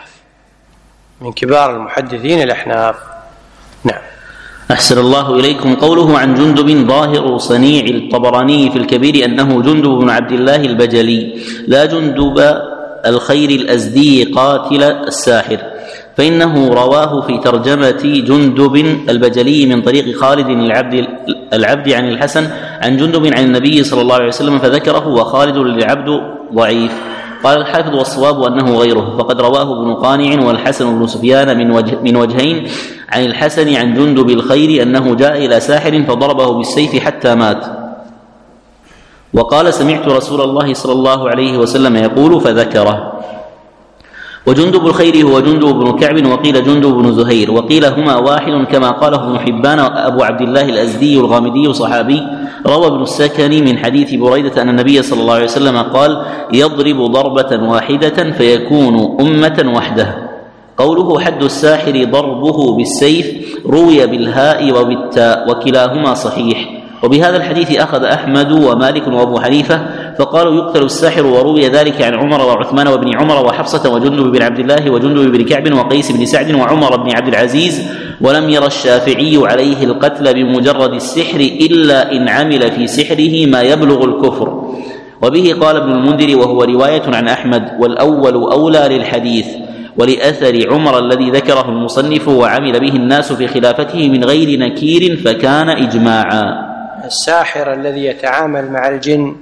الأحناف. نعم. أحسن الله إليكم. قوله عن جندب ظاهر صنيع الطبراني في الكبير أنه جندب بن عبد الله البجلي، لا جندب الخير الأزدي قاتل الساحر، فإنه رواه في ترجمة جندب البجلي من طريق خالد العبد عن الحسن عن جندب عن النبي صلى الله عليه وسلم فذكره، وخالد للعبد ضعيف. قال الحافظ: والصواب أنه غيره، فقد رواه ابن قانع والحسن بن سفيان من وجهين عن الحسن عن جندب الخير أنه جاء إلى ساحر فضربه بالسيف حتى مات، وقال: سمعت رسول الله صلى الله عليه وسلم يقول فذكره. وجندب الخير هو جندب بن كعب، وقيل جندب بن زهير، وقيل هما واحد كما قاله ابن حبان. أبو عبد الله الأزدي الغامدي صحابي، روى ابن السكني من حديث بريدة أن النبي صلى الله عليه وسلم قال: يضرب ضربة واحدة فيكون أمة وحده. قوله حد الساحر ضربه بالسيف روي بالهاء وبالتاء وكلاهما صحيح. وبهذا الحديث أخذ أحمد ومالك وأبو حنيفة، فقالوا يقتل الساحر، وروي ذلك عن عمر وعثمان وابن عمر وحفصة وجندب بن عبد الله وجندب بن كعب وقيس بن سعد وعمر بن عبد العزيز. ولم ير الشافعي عليه القتل بمجرد السحر إلا إن عمل في سحره ما يبلغ الكفر. وبه قال ابن المنذر وهو رواية عن أحمد، والأول أولى للحديث ولأثر عمر الذي ذكره المصنف وعمل به الناس في خلافته من غير نكير فكان إجماعا. الساحر الذي يتعامل مع الجن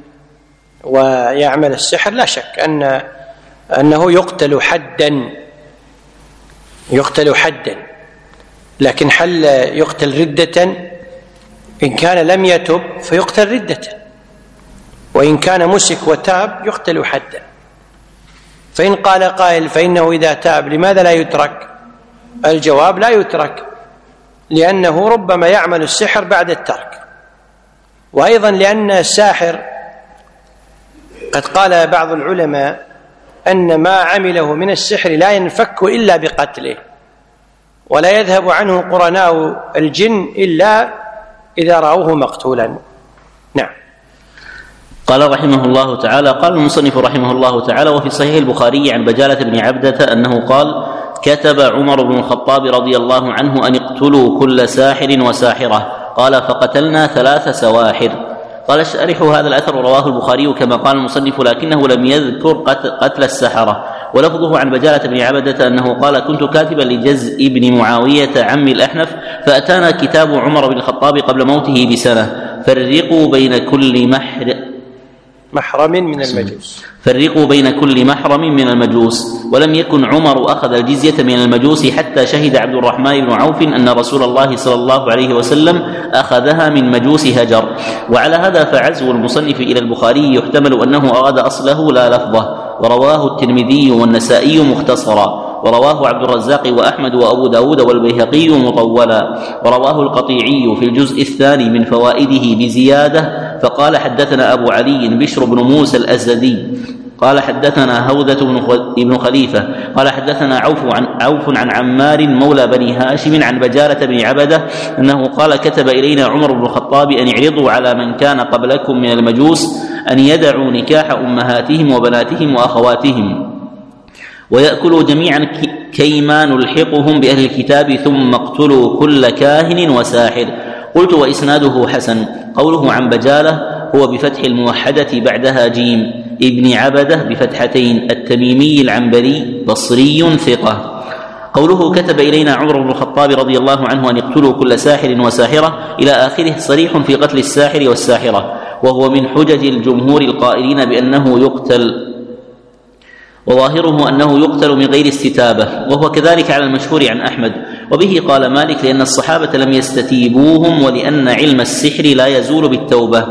ويعمل السحر لا شك أنه يقتل حدا يقتل حدا، لكن هل يقتل ردة؟ إن كان لم يتب فيقتل ردة، وإن كان مسك وتاب يقتل حدا. فإن قال قائل فإنه إذا تاب لماذا لا يترك؟ الجواب: لا يترك، لأنه ربما يعمل السحر بعد الترك، وأيضا لأن الساحر قد قال بعض العلماء أن ما عمله من السحر لا ينفك إلا بقتله، ولا يذهب عنه قرناء الجن إلا إذا رأوه مقتولا. نعم. قال رحمه الله تعالى: قال المصنف رحمه الله تعالى: وفي صحيح البخاري عن بجالة بن عبدة أنه قال: كتب عمر بن الخطاب رضي الله عنه أن اقتلوا كل ساحر وساحرة، قال: فقتلنا 3 سواحر. قال الشارح: هذا الأثر رواه البخاري كما قال المصنف، لكنه لم يذكر قتل السحرة، ولفظه عن بجالة بن عبدة أنه قال: كنت كاتبا لجزء بن معاوية عم الأحنف، فأتانا كتاب عمر بن الخطاب قبل موته بسنة، فرقوا بين كل محرم من المجوس، ولم يكن عمر أخذ الجزية من المجوس حتى شهد عبد الرحمن بن عوف أن رسول الله صلى الله عليه وسلم أخذها من مجوس هجر. وعلى هذا فعزو المصنف إلى البخاري يحتمل أنه أراد أصله لا لفظه، ورواه الترمذي والنسائي مختصرا، ورواه عبد الرزاق وأحمد وأبو داود والبيهقي مطولا، ورواه القطيعي في الجزء الثاني من فوائده بزيادة، فقال: حدثنا أبو علي بشر بن موسى الأزدي قال: حدثنا هوذة بن خليفة قال: حدثنا عوف عن عمار مولى بني هاشم عن بجالة بن عبدة أنه قال: كتب إلينا عمر بن الخطاب أن يعرضوا على من كان قبلكم من المجوس أن يدعوا نكاح أمهاتهم وبناتهم وأخواتهم، ويأكلوا جميعا كيما نلحقهم بأهل الكتاب، ثم اقتلوا كل كاهن وساحر. قلت: وإسناده حسن. قوله عن بجالة هو بفتح الموحدة بعدها جيم، ابن عبدة بفتحتين، التميمي العنبري، بصري ثقة. قوله كتب إلينا عمر بن الخطاب رضي الله عنه أن يقتلوا كل ساحر وساحرة إلى آخره صريح في قتل الساحر والساحرة، وهو من حجج الجمهور القائلين بأنه يقتل، وظاهره أنه يقتل من غير استتابة، وهو كذلك على المشهور عن أحمد. وبه قال مالك: لأن الصحابة لم يستتيبوهم، ولأن علم السحر لا يزول بالتوبة.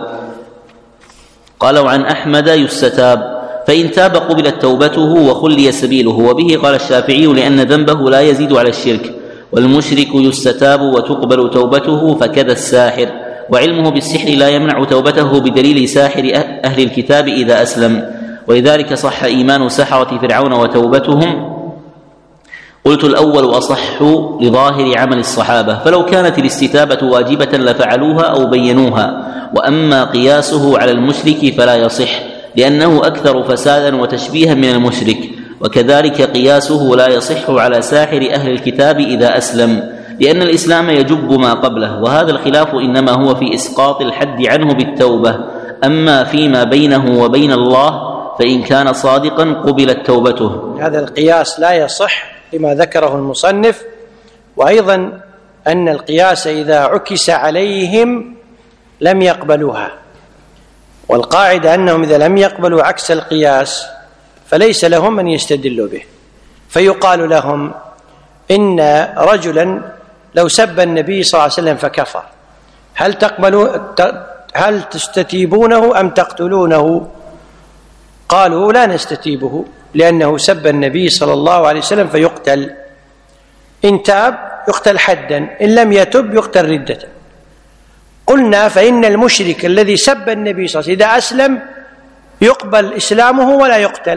قال: وعن أحمد: يستتاب، فإن تاب قبلت توبته وخلي سبيله. وبه قال الشافعي: لأن ذنبه لا يزيد على الشرك، والمشرك يستتاب وتقبل توبته، فكذا الساحر، وعلمه بالسحر لا يمنع توبته بدليل ساحر أهل الكتاب إذا أسلم، ولذلك صح إيمان سحرة فرعون وتوبتهم. قلت: الأول أصح لظاهر عمل الصحابة، فلو كانت الاستتابة واجبة لفعلوها أو بينوها، وأما قياسه على المشرك فلا يصح، لأنه أكثر فسادا وتشبيها من المشرك، وكذلك قياسه لا يصح على ساحر أهل الكتاب إذا أسلم، لأن الإسلام يجب ما قبله، وهذا الخلاف إنما هو في إسقاط الحد عنه بالتوبة. أما فيما بينه وبين الله فإن كان صادقا قبلت توبته. هذا القياس لا يصح لما ذكره المصنف، وأيضا أن القياس إذا عكس عليهم لم يقبلوها، والقاعدة أنهم إذا لم يقبلوا عكس القياس فليس لهم من يستدلوا به، فيقال لهم: إن رجلا لو سب النبي صلى الله عليه وسلم فكفر، هل تستتيبونه أم تقتلونه؟ قالوا: لا نستتيبه، لأنه سب النبي صلى الله عليه وسلم فيقتل، إن تاب يقتل حدا، إن لم يتب يقتل ردة. قلنا: فإن المشرك الذي سب النبي صلى الله عليه وسلم إذا أسلم يقبل إسلامه ولا يقتل.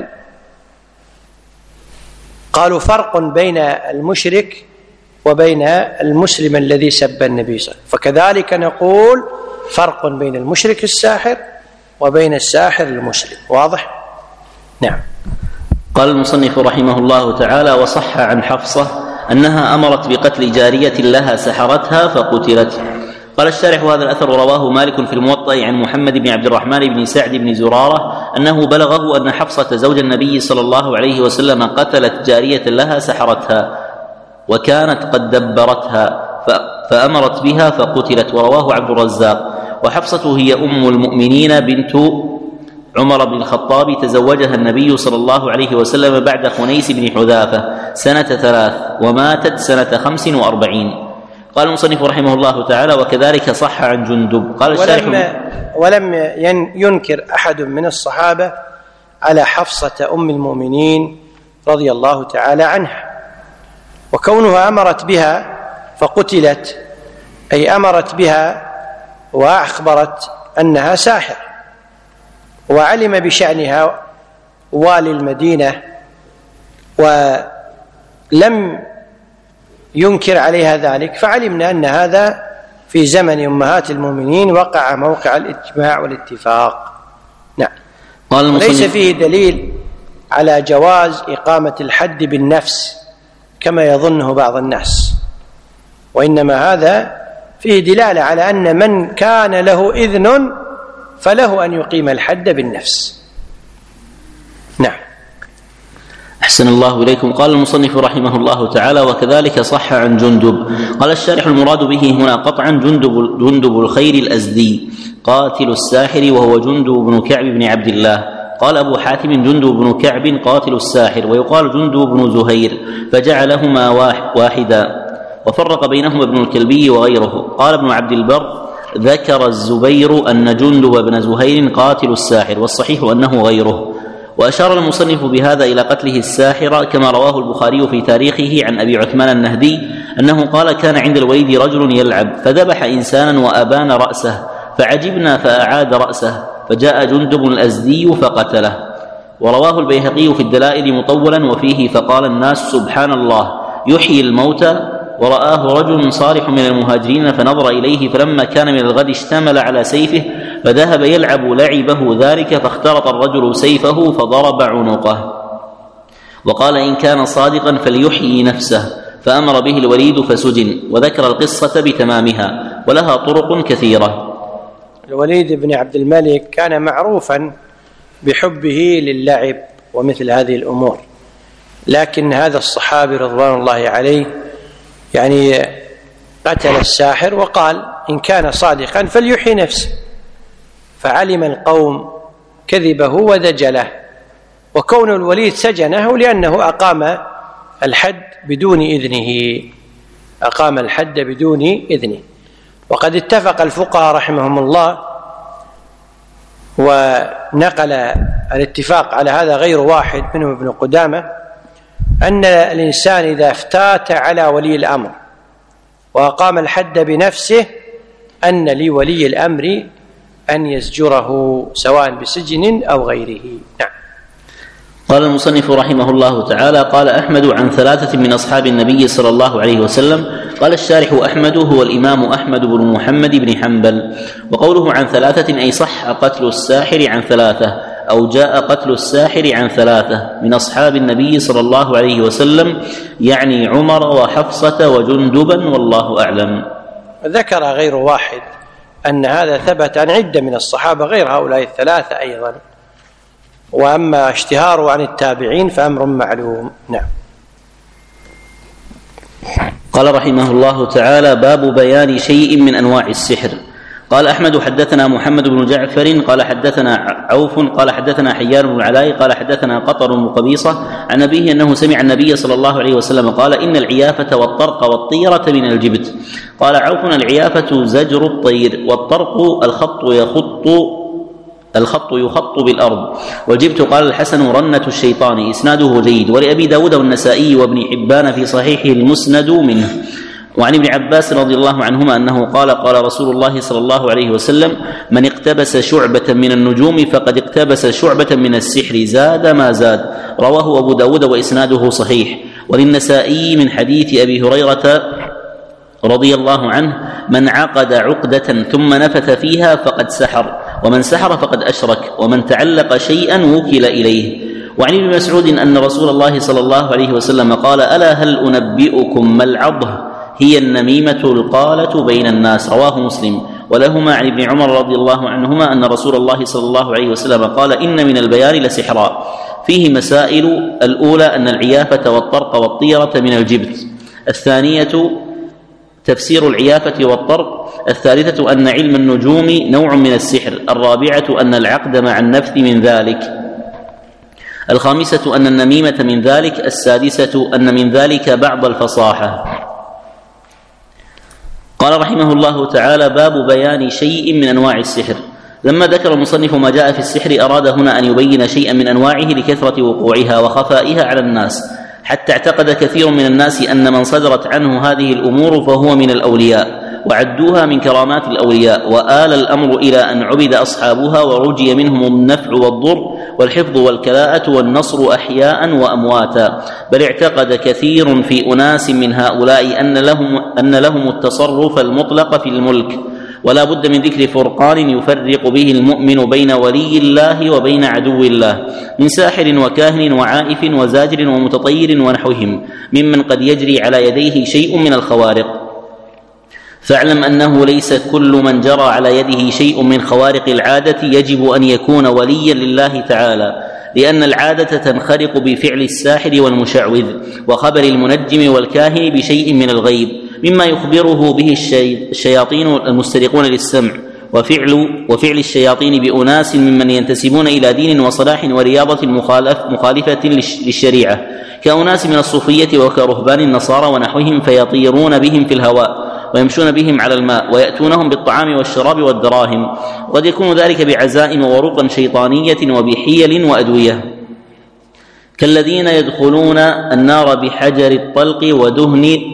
قالوا: فرق بين المشرك وبين المسلم الذي سب النبي صلى الله عليه وسلم، فكذلك نقول فرق بين المشرك الساحر وبين الساحر المسلم. واضح؟ نعم. قال المصنف رحمه الله تعالى: وصح عن حفصة أنها أمرت بقتل جارية لها سحرتها فقتلت. قال الشارح: هذا الأثر رواه مالك في الموطأ عن محمد بن عبد الرحمن بن سعد بن زرارة أنه بلغه أن حفصة زوج النبي صلى الله عليه وسلم قتلت جارية لها سحرتها، وكانت قد دبرتها فأمرت بها فقتلت، ورواه عبد الرزاق. وحفصة هي أم المؤمنين بنت عمر بن الخطاب تزوجها النبي صلى الله عليه وسلم بعد خنيس بن حذافة سنة 3 وماتت سنة 45. قال المصنف رحمه الله تعالى: وكذلك صح عن جندب. قال ولم ينكر أحد من الصحابة على حفصة أم المؤمنين رضي الله تعالى عنها، وكونها أمرت بها فقتلت، أي أمرت بها وأخبرت أنها ساحر، وعلم بشأنها والي المدينة ولم ينكر عليها ذلك، فعلمنا أن هذا في زمن أمهات المؤمنين وقع موقع الإجماع والاتفاق. نعم. وليس فيه دليل على جواز إقامة الحد بالنفس كما يظنه بعض الناس، وإنما هذا فيه دلالة على أن من كان له إذن فله أن يقيم الحد بالنفس. نعم. أحسن الله إليكم. قال المصنف رحمه الله تعالى: وكذلك صح عن جندب. قال الشارح: المراد به هنا قطعا جندب الخير الأزدي قاتل الساحر، وهو جندب بن كعب بن عبد الله. قال أبو حاتم: جندب بن كعب قاتل الساحر، ويقال جندب بن زهير، فجعلهما واحدا، وفرق بينهما ابن الكلبي وغيره. قال ابن عبد البر: ذكر الزبير أن جندب بن زهير قاتل الساحر، والصحيح أنه غيره. وأشار المصنف بهذا إلى قتله الساحر كما رواه البخاري في تاريخه عن أبي عثمان النهدي أنه قال: كان عند الوليد رجل يلعب فذبح إنسانا وأبان رأسه، فعجبنا فأعاد رأسه، فجاء جندب الأزدي فقتله. ورواه البيهقي في الدلائل مطولا وفيه: فقال الناس: سبحان الله يحيي الموتى. ورآه رجل صالح من المهاجرين فنظر إليه، فلما كان من الغد اشتمل على سيفه فذهب يلعب لعبه ذلك، فاخترط الرجل سيفه فضرب عنقه، وقال: إن كان صادقا فليحيي نفسه، فأمر به الوليد فسجن. وذكر القصة بتمامها، ولها طرق كثيرة. الوليد بن عبد الملك كان معروفا بحبه للعب ومثل هذه الأمور، لكن هذا الصحابي رضوان الله عليه يعني قتل الساحر وقال: إن كان صادقا فليحيي نفسه، فعلم القوم كذبه ودجله. وكون الوليد سجنه لأنه أقام الحد بدون إذنه. وقد اتفق الفقهاء رحمهم الله، ونقل الاتفاق على هذا غير واحد منهم ابن قدامة، أن الإنسان إذا افتات على ولي الأمر وأقام الحد بنفسه أن لولي الأمر أن يزجره سواء بسجن أو غيره. نعم. قال المصنف رحمه الله تعالى: قال أحمد عن 3 من أصحاب النبي صلى الله عليه وسلم. قال الشارح: أحمد هو الإمام أحمد بن محمد بن حنبل. وقوله عن 3 أي صح قتل الساحر عن 3، أو جاء قتل الساحر عن 3 من أصحاب النبي صلى الله عليه وسلم، يعني عمر وحفصة وجندبا، والله أعلم. ذكر غير واحد أن هذا ثبت عن عدة من الصحابة غير هؤلاء 3 أيضا، وأما اشتهاره عن التابعين فأمر معلوم. نعم. قال رحمه الله تعالى: باب بيان شيء من أنواع السحر. قال أحمد: حدثنا محمد بن جعفر قال حدثنا عوف قال حدثنا حيان بن العلاء قال حدثنا قطر بن قبيصة عن أبيه أنه سمع النبي صلى الله عليه وسلم قال: إن العيافة والطرق والطيرة من الجبت. قال عوف: العيافة زجر الطير، والطرق الخط يخط بالأرض، والجبت قال الحسن رنة الشيطان. إسناده جيد. ولأبي داود والنسائي وابن حبان في صحيحه المسند منه. وعن ابن عباس رضي الله عنهما أنه قال: قال رسول الله صلى الله عليه وسلم: من اقتبس شعبة من النجوم فقد اقتبس شعبة من السحر، زاد ما زاد. رواه أبو داود وإسناده صحيح. وللنسائي من حديث أبي هريرة رضي الله عنه: من عقد عقدة ثم نفث فيها فقد سحر، ومن سحر فقد أشرك، ومن تعلق شيئا وكل إليه. وعن ابن مسعود أن رسول الله صلى الله عليه وسلم قال: ألا هل أنبئكم ما العضه؟ هي النميمة القالة بين الناس. رواه مسلم. ولهما عن ابن عمر رضي الله عنهما أن رسول الله صلى الله عليه وسلم قال: إن من البيان لسحرا. فيه مسائل: الأولى أن العيافة والطرق والطيرة من الجبت. الثانية تفسير العيافة والطرق. الثالثة أن علم النجوم نوع من السحر. الرابعة أن العقد مع النفث من ذلك. الخامسة أن النميمة من ذلك. السادسة أن من ذلك بعض الفصاحة. قال رحمه الله تعالى: باب بيان شيء من أنواع السحر. لما ذكر المصنف ما جاء في السحر أراد هنا أن يبين شيئا من أنواعه لكثرة وقوعها وخفائها على الناس، حتى اعتقد كثير من الناس أن من صدرت عنه هذه الأمور فهو من الأولياء، وعدوها من كرامات الأولياء، وآل الأمر إلى أن عبد أصحابها ورجي منهم النفع والضر والحفظ والكلاءة والنصر أحياء وأمواتا. بل اعتقد كثير في أناس من هؤلاء أن لهم التصرف المطلق في الملك، ولا بد من ذكر فرقان يفرق به المؤمن بين ولي الله وبين عدو الله، من ساحر وكاهن وعائف وزاجر ومتطير ونحوهم، ممن قد يجري على يديه شيء من الخوارق. فاعلم أنه ليس كل من جرى على يده شيء من خوارق العادة يجب أن يكون وليا لله تعالى، لأن العادة تنخرق بفعل الساحر والمشعوذ وخبر المنجم والكاهن بشيء من الغيب، مما يخبره به الشياطين المسترقون للسمع، وفعل الشياطين بأناس ممن ينتسبون إلى دين وصلاح ورياضة مخالفة للشريعة، كأناس من الصوفية وكرهبان النصارى ونحوهم، فيطيرون بهم في الهواء ويمشون بهم على الماء ويأتونهم بالطعام والشراب والدراهم. قد يكون ذلك بعزائم ورقا شيطانية وبحيل وأدوية، كالذين يدخلون النار بحجر الطلق ودهن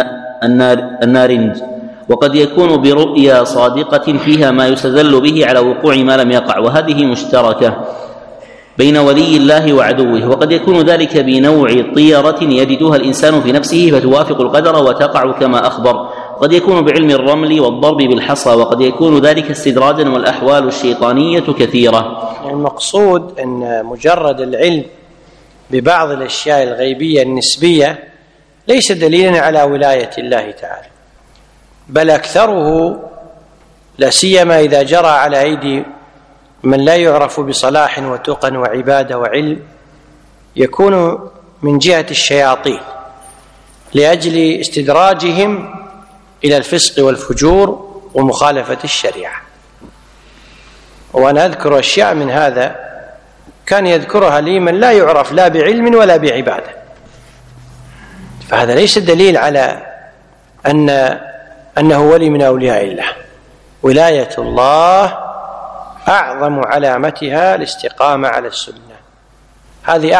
النارنج. وقد يكون برؤيا صادقة فيها ما يستدل به على وقوع ما لم يقع، وهذه مشتركة بين ولي الله وعدوه. وقد يكون ذلك بنوع طيرة يجدها الإنسان في نفسه فتوافق القدر وتقع كما أخبر. قد يكون بعلم الرمل والضرب بالحصى، وقد يكون ذلك استدراجا، والأحوال الشيطانية كثيرة. المقصود أن مجرد العلم ببعض الأشياء الغيبية النسبية ليس دليلا على ولاية الله تعالى، بل أكثره لا سيما إذا جرى على أيدي من لا يعرف بصلاح وتقى وعبادة وعلم يكون من جهة الشياطين لأجل استدراجهم إلى الفسق والفجور ومخالفة الشريعة. وأنا أذكر أشياء من هذا كان يذكرها لي من لا يعرف لا بعلم ولا بعبادة، فهذا ليس دليل على أنه ولي من أولياء الله. ولاية الله أعظم علامتها الاستقامة على السنة، هذه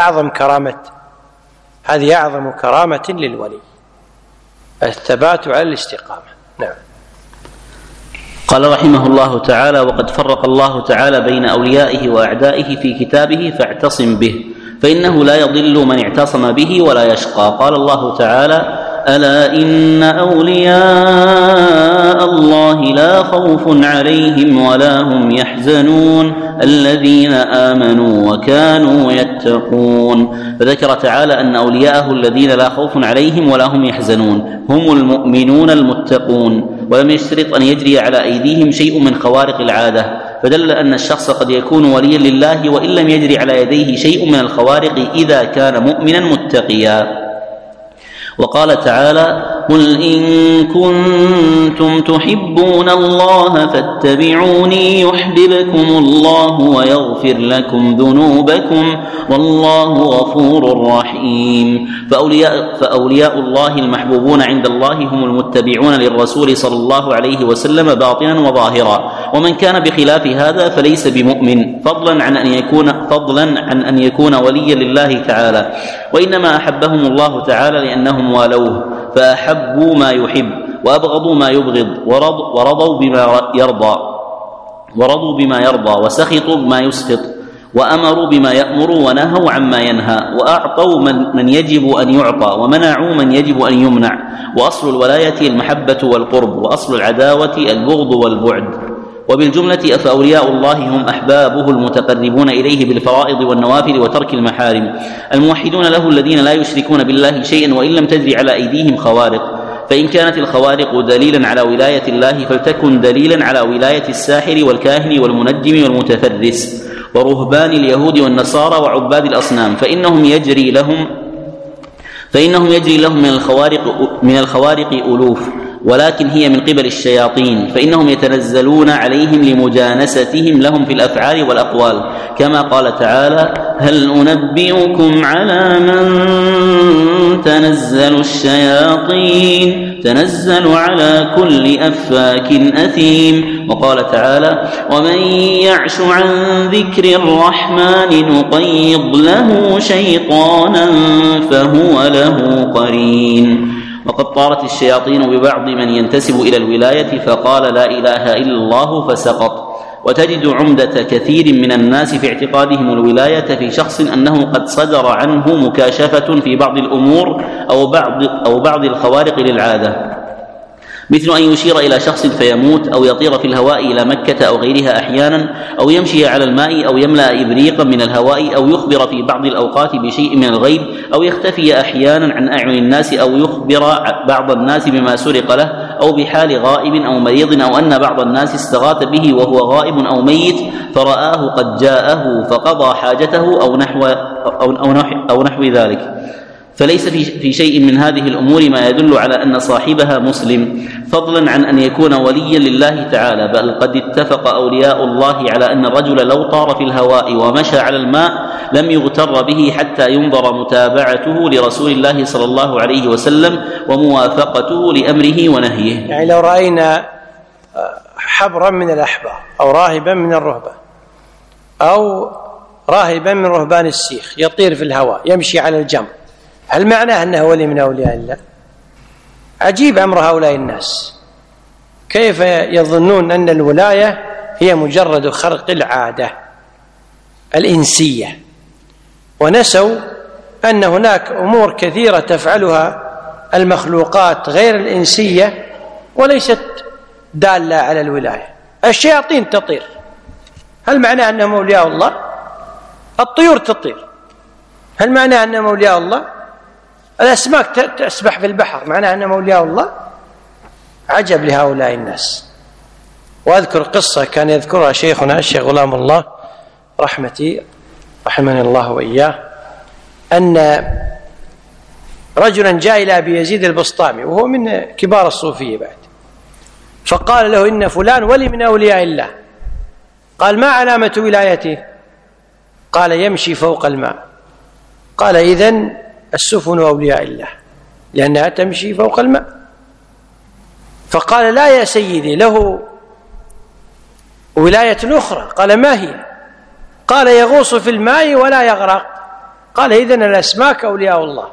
أعظم كرامة للولي، الثبات على الاستقامة. نعم. قال رحمه الله تعالى: وقد فرق الله تعالى بين أوليائه وأعدائه في كتابه فاعتصم به، فإنه لا يضل من اعتصم به ولا يشقى. قال الله تعالى: ألا إن أولياء الله لا خوف عليهم ولا هم يحزنون الذين آمنوا وكانوا يتقون. فذكر تعالى أن أولياءه الذين لا خوف عليهم ولا هم يحزنون هم المؤمنون المتقون، ولم يشترط أن يجري على أيديهم شيء من خوارق العادة، فدل أن الشخص قد يكون وليا لله وإن لم يجري على يديه شيء من الخوارق إذا كان مؤمنا متقيا. وقال تعالى: قل إن كنتم تحبون الله فاتبعوني يحببكم الله ويغفر لكم ذنوبكم والله غفور رحيم. فأولياء الله المحبوبون عند الله هم المتبعون للرسول صلى الله عليه وسلم باطنا وظاهرا، ومن كان بخلاف هذا فليس بمؤمن، فضلا عن أن يكون وليا لله تعالى، وإنما أحبهم الله تعالى لأنهم والوه فأحبوا ما يحب وأبغضوا ما يبغض، ورضوا بما يرضى وسخطوا بما يسخط، وأمروا بما يأمر ونهوا عما ينهى، وأعطوا من يجب أن يعطى ومنعوا من يجب أن يمنع. وأصل الولاية المحبة والقرب، وأصل العداوة البغض والبعد. وبالجملة فأولياء الله هم أحبابه المتقربون إليه بالفرائض والنوافل وترك المحارم، الموحدون له الذين لا يشركون بالله شيئا وإن لم تجري على أيديهم خوارق. فإن كانت الخوارق دليلا على ولاية الله فلتكن دليلا على ولاية الساحر والكاهن والمنجم والمتفرس ورهبان اليهود والنصارى وعباد الأصنام، فإنهم يجري لهم من الخوارق ألوف، ولكن هي من قبل الشياطين، فإنهم يتنزلون عليهم لمجانستهم لهم في الأفعال والأقوال، كما قال تعالى: هل أنبئكم على من تنزل الشياطين تنزل على كل أفاك أثيم. وقال تعالى: ومن يعش عن ذكر الرحمن نقيض له شيطانا فهو له قرين. وقد طارت الشياطين ببعض من ينتسب إلى الولاية فقال لا إله إلا الله فسقط. وتجد عمدة كثير من الناس في اعتقادهم الولاية في شخص أنه قد صدر عنه مكاشفة في بعض الأمور أو بعض الخوارق للعادة، مثل أن يشير إلى شخص فيموت، أو يطير في الهواء إلى مكة أو غيرها أحيانا، أو يمشي على الماء، أو يملأ إبريقا من الهواء، أو يخبر في بعض الأوقات بشيء من الغيب، أو يختفي أحيانا عن أعين الناس، أو يخبر بعض الناس بما سرق له، أو بحال غائب أو مريض، أو أن بعض الناس استغاث به وهو غائب أو ميت فرآه قد جاءه فقضى حاجته أو نحو ذلك. فليس في شيء من هذه الأمور ما يدل على أن صاحبها مسلم، فضلا عن أن يكون وليا لله تعالى، بل قد اتفق أولياء الله على أن الرجل لو طار في الهواء ومشى على الماء لم يغتر به حتى ينظر متابعته لرسول الله صلى الله عليه وسلم وموافقته لأمره ونهيه. يعني لو رأينا حبرا من الأحبار أو راهبا من الرهبان أو راهبا من رهبان السيخ يطير في الهواء يمشي على الجمر، هل معناه أنه ولي من أولياء الله؟ عجيب أمر هؤلاء الناس، كيف يظنون أن الولاية هي مجرد خرق العادة الإنسية، ونسوا أن هناك أمور كثيرة تفعلها المخلوقات غير الإنسية وليست دالة على الولاية. الشياطين تطير، هل معناه أنهم أولياء الله؟ الطيور تطير، هل معناه أنهم أولياء الله؟ الأسماك تسبح في البحر، معناه أنهم أولياء الله؟ عجب لهؤلاء الناس. وأذكر قصة كان يذكرها شيخنا الشيخ غلام الله رحمني الله وإياه، أن رجلا جاء إلى أبي يزيد البسطامي وهو من كبار الصوفية بعد، فقال له: إن فلان ولي من أولياء الله. قال: ما علامة ولايته؟ قال: يمشي فوق الماء. قال: إذن السفن أولياء الله لأنها تمشي فوق الماء. فقال: لا يا سيدي، له ولاية أخرى. قال: ما هي؟ قال: يغوص في الماء ولا يغرق. قال: إذن الأسماك أولياء الله.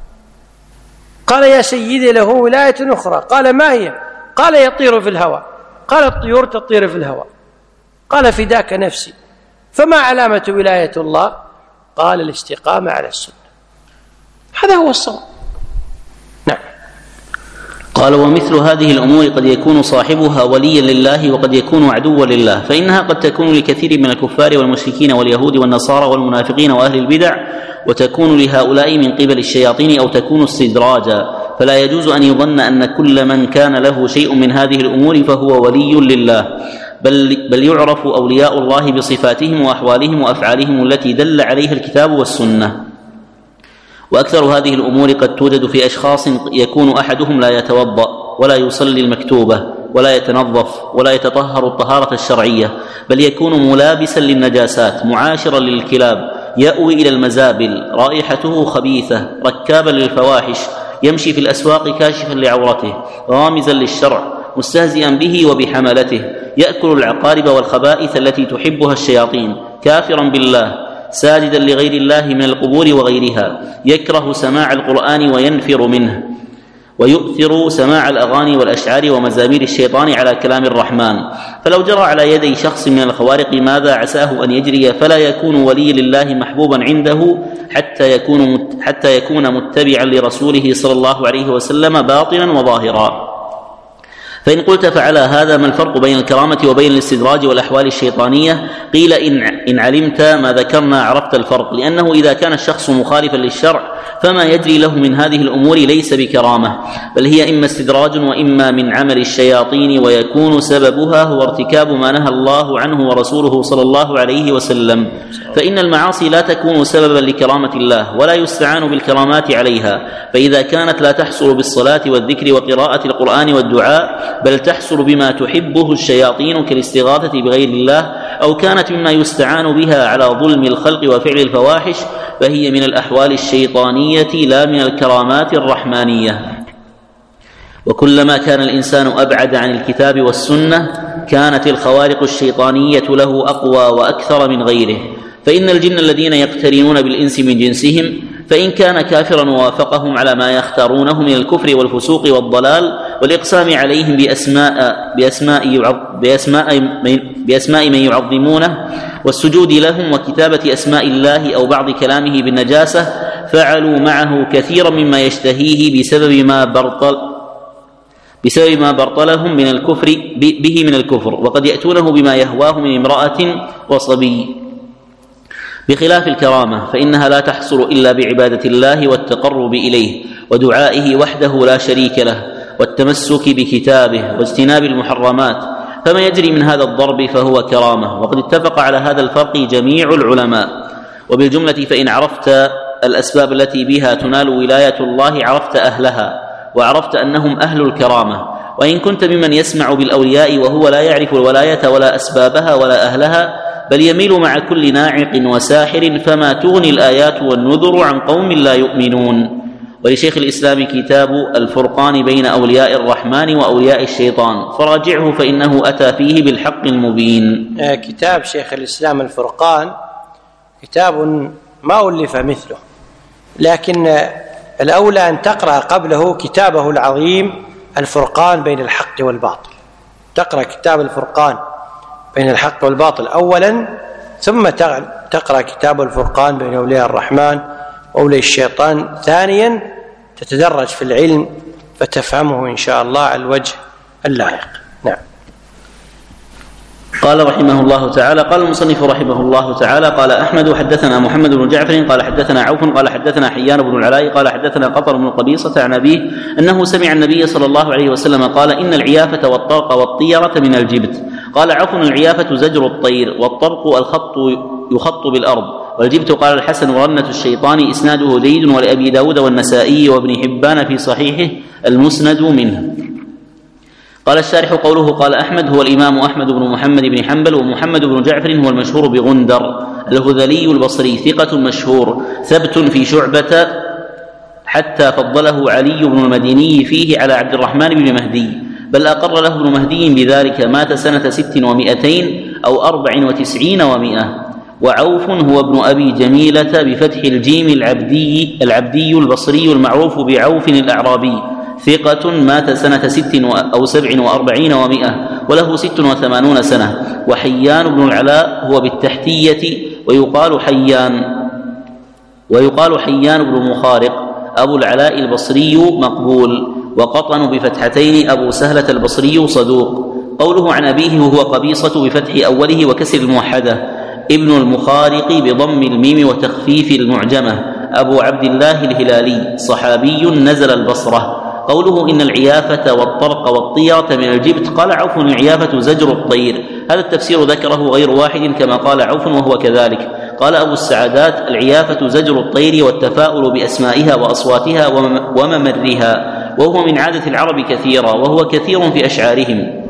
قال: يا سيدي، له ولاية أخرى. قال: ما هي؟ قال: يطير في الهواء. قال: الطيور تطير في الهواء. قال: فداك نفسي، فما علامة ولاية الله؟ قال: الاستقامة على السنة. هذا هو الصواب. نعم. قال: ومثل هذه الأمور قد يكون صاحبها وليا لله وقد يكون عدوا لله، فإنها قد تكون لكثير من الكفار والمشركين واليهود والنصارى والمنافقين وأهل البدع، وتكون لهؤلاء من قبل الشياطين، أو تكون استدراجا. فلا يجوز أن يظن أن كل من كان له شيء من هذه الأمور فهو ولي لله، بل يعرف أولياء الله بصفاتهم وأحوالهم وأفعالهم التي دل عليها الكتاب والسنة. وأكثر هذه الأمور قد توجد في أشخاص يكون أحدهم لا يتوضأ ولا يصلي المكتوبة ولا يتنظف ولا يتطهر الطهارة الشرعية، بل يكون ملابسا للنجاسات، معاشرا للكلاب، يأوي إلى المزابل، رائحته خبيثة، ركابا للفواحش، يمشي في الأسواق كاشفا لعورته، غامزا للشرع، مستهزئا به وبحملته، يأكل العقارب والخبائث التي تحبها الشياطين، كافرا بالله، ساجدا لغير الله من القبور وغيرها، يكره سماع القرآن وينفر منه، ويؤثر سماع الأغاني والأشعار ومزامير الشيطان على كلام الرحمن. فلو جرى على يدي شخص من الخوارق ماذا عساه أن يجري، فلا يكون ولي لله محبوبا عنده حتى يكون متبعا لرسوله صلى الله عليه وسلم باطنا وظاهرا. فإن قلت فعلى هذا ما الفرق بين الكرامة وبين الاستدراج والأحوال الشيطانية؟ قيل: إن علمت ما ذكرنا عرفت الفرق، لأنه إذا كان الشخص مخالفا للشرع فما يجري له من هذه الأمور ليس بكرامة، بل هي إما استدراج وإما من عمل الشياطين، ويكون سببها هو ارتكاب ما نهى الله عنه ورسوله صلى الله عليه وسلم. فإن المعاصي لا تكون سببا لكرامة الله، ولا يستعان بالكرامات عليها، فإذا كانت لا تحصل بالصلاة والذكر وقراءة القرآن والدعاء، بل تحصل بما تحبه الشياطين كالاستغاثة بغير الله، أو كانت مما يستعان بها على ظلم الخلق وفعل الفواحش، فهي من الأحوال الشيطانية لا من الكرامات الرحمانية. وكلما كان الإنسان أبعد عن الكتاب والسنة كانت الخوارق الشيطانية له أقوى وأكثر من غيره. فإن الجن الذين يقترنون بالإنس من جنسهم، فإن كان كافرا ووافقهم على ما يختارونه من الكفر والفسوق والضلال والإقسام عليهم بأسماء من يعظمونه والسجود لهم وكتابة أسماء الله أو بعض كلامه بالنجاسة، فعلوا معه كثيرا مما يشتهيه بسبب ما برطلهم من الكفر به من الكفر، وقد يأتونه بما يهواه من امرأة وصبي. بخلاف الكرامة فإنها لا تحصل إلا بعبادة الله والتقرب إليه ودعائه وحده لا شريك له، والتمسك بكتابه واجتناب المحرمات، فما يجري من هذا الضرب فهو كرامة. وقد اتفق على هذا الفرق جميع العلماء. وبالجملة فإن عرفت الأسباب التي بها تنال ولاية الله عرفت أهلها، وعرفت أنهم أهل الكرامة. وإن كنت ممن يسمع بالأولياء وهو لا يعرف الولاية ولا أسبابها ولا أهلها، بل يميل مع كل ناعق وساحر، فما تغني الآيات والنذر عن قوم لا يؤمنون. ولشيخ الإسلام كتاب الفرقان بين أولياء الرحمن وأولياء الشيطان، فراجعه فإنه أتى فيه بالحق المبين. كتاب شيخ الإسلام الفرقان كتاب ما ألف مثله، لكن الأولى أن تقرأ قبله كتابه العظيم الفرقان بين الحق والباطل. تقرأ كتاب الفرقان بين الحق والباطل أولا، ثم تقرأ كتاب الفرقان بين أولياء الرحمن وأولياء الشيطان ثانيا، تتدرج في العلم فتفهمه إن شاء الله على الوجه اللائق. نعم. قال رحمه الله تعالى: قال المصنف رحمه الله تعالى: قال أحمد حدثنا محمد بن جعفر قال حدثنا عوف قال حدثنا حيان بن العلاء قال حدثنا قطر بن قبيصة عن أبيه أنه سمع النبي صلى الله عليه وسلم قال: إن العيافة والطرق والطيرة من الجبت. قال عوف: العيافة زجر الطير، والطرق الخط يخط بالأرض، والجبت قال الحسن ورنة الشيطان إسناده جيد، ولأبي داود والنسائي وابن حبان في صحيحه المسند منه. قال الشارح: قوله قال أحمد هو الإمام أحمد بن محمد بن حنبل، ومحمد بن جعفر هو المشهور بغندر الهذلي البصري، ثقة مشهور ثبت في شعبة، حتى فضله علي بن المديني فيه على عبد الرحمن بن مهدي، بل أقر له ابن مهدي بذلك، مات سنة 600 أو 94 و100. وعوف هو ابن أبي جميلة بفتح الجيم العبدي البصري المعروف بعوف الأعرابي، ثقة، مات سنة 6 أو 47 و100، وله 86 سنة. وحيان بن العلاء هو بالتحتية، ويقال حيان بن مخارق، أبو العلاء البصري مقبول. وقطن بفتحتين أبو سهلة البصري صدوق. قوله عن أبيه وهو قبيصة بفتح أوله وكسر الموحدة، ابن المخارق بضم الميم وتخفيف المعجمة، أبو عبد الله الهلالي، صحابي نزل البصرة. قوله إن العيافة والطرق والطيرة من الجبت، قال عوف: العيافة زجر الطير. هذا التفسير ذكره غير واحد كما قال عوف وهو كذلك. قال أبو السعدات: العيافة زجر الطير والتفاؤل بأسمائها وأصواتها وممرها، وهو من عادة العرب كثيرا، وهو كثير في أشعارهم.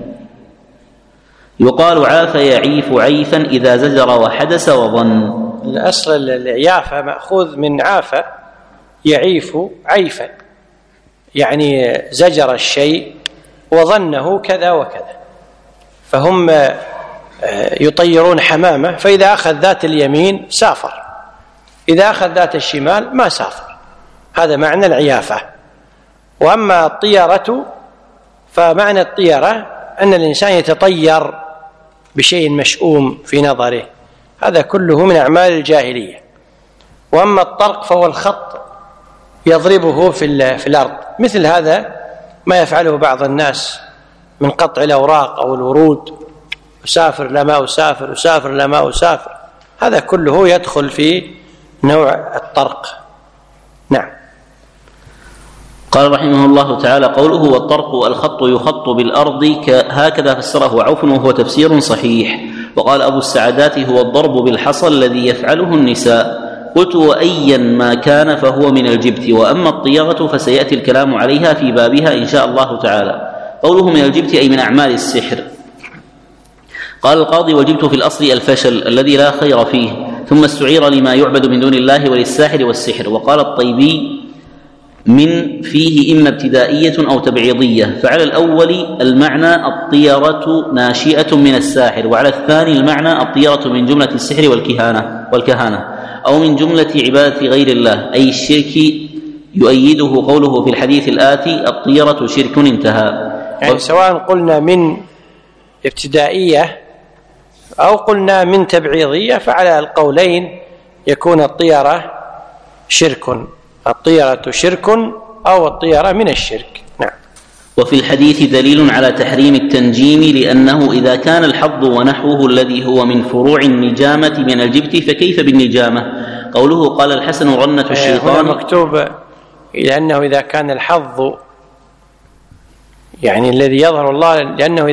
يقال عاف يعيف عيفا إذا زجر وحدث وظن. الأصل العيافة مأخوذ من عاف يعيف عيفا، يعني زجر الشيء وظنه كذا وكذا، فهم يطيرون حمامة، فإذا أخذ ذات اليمين سافر، إذا أخذ ذات الشمال ما سافر. هذا معنى العيافة. وأما الطيرة فمعنى الطيرة أن الإنسان يتطير بشيء مشؤوم في نظره، هذا كله من أعمال الجاهلية. وأما الطرق فهو الخط يضربه في الأرض، مثل هذا ما يفعله بعض الناس من قطع الأوراق أو الورود، أسافر لما أسافر، أسافر لما أسافر، هذا كله يدخل في نوع الطرق. نعم. قال رحمه الله تعالى: قوله والطرق الخط يخط بالأرض هكذا فسره عوف وهو تفسير صحيح. وقال أبو السعدات: هو الضرب بالحصى الذي يفعله النساء. قلت: وأيا ما كان فهو من الجبت، وأما الطيرة فسيأتي الكلام عليها في بابها إن شاء الله تعالى. قوله من الجبت أي من أعمال السحر. قال القاضي: والجبت في الأصل الفشل الذي لا خير فيه، ثم استعير لما يعبد من دون الله وللساحر والسحر. وقال الطيبي: من فيه إما ابتدائية أو تبعيضية، فعلى الأول المعنى الطيرة ناشئة من الساحر، وعلى الثاني المعنى الطيرة من جملة السحر والكهانة أو من جملة عبادة غير الله أي الشرك، يؤيده قوله في الحديث الآتي: الطيرة شرك انتهى. يعني سواء قلنا من ابتدائية أو قلنا من تبعيضية فعلى القولين يكون الطيرة شرك، الطيرة شرك أو الطيرة من الشرك. نعم. وفي الحديث دليل على تحريم التنجيم، لأنه إذا كان الحظ ونحوه الذي هو من فروع النجامة من الجبت فكيف بالنجامة؟ قوله قال الحسن: رنة الشيطان. مكتوب لأنه إذا كان الحظ، يعني الذي يظهر الله، لأنه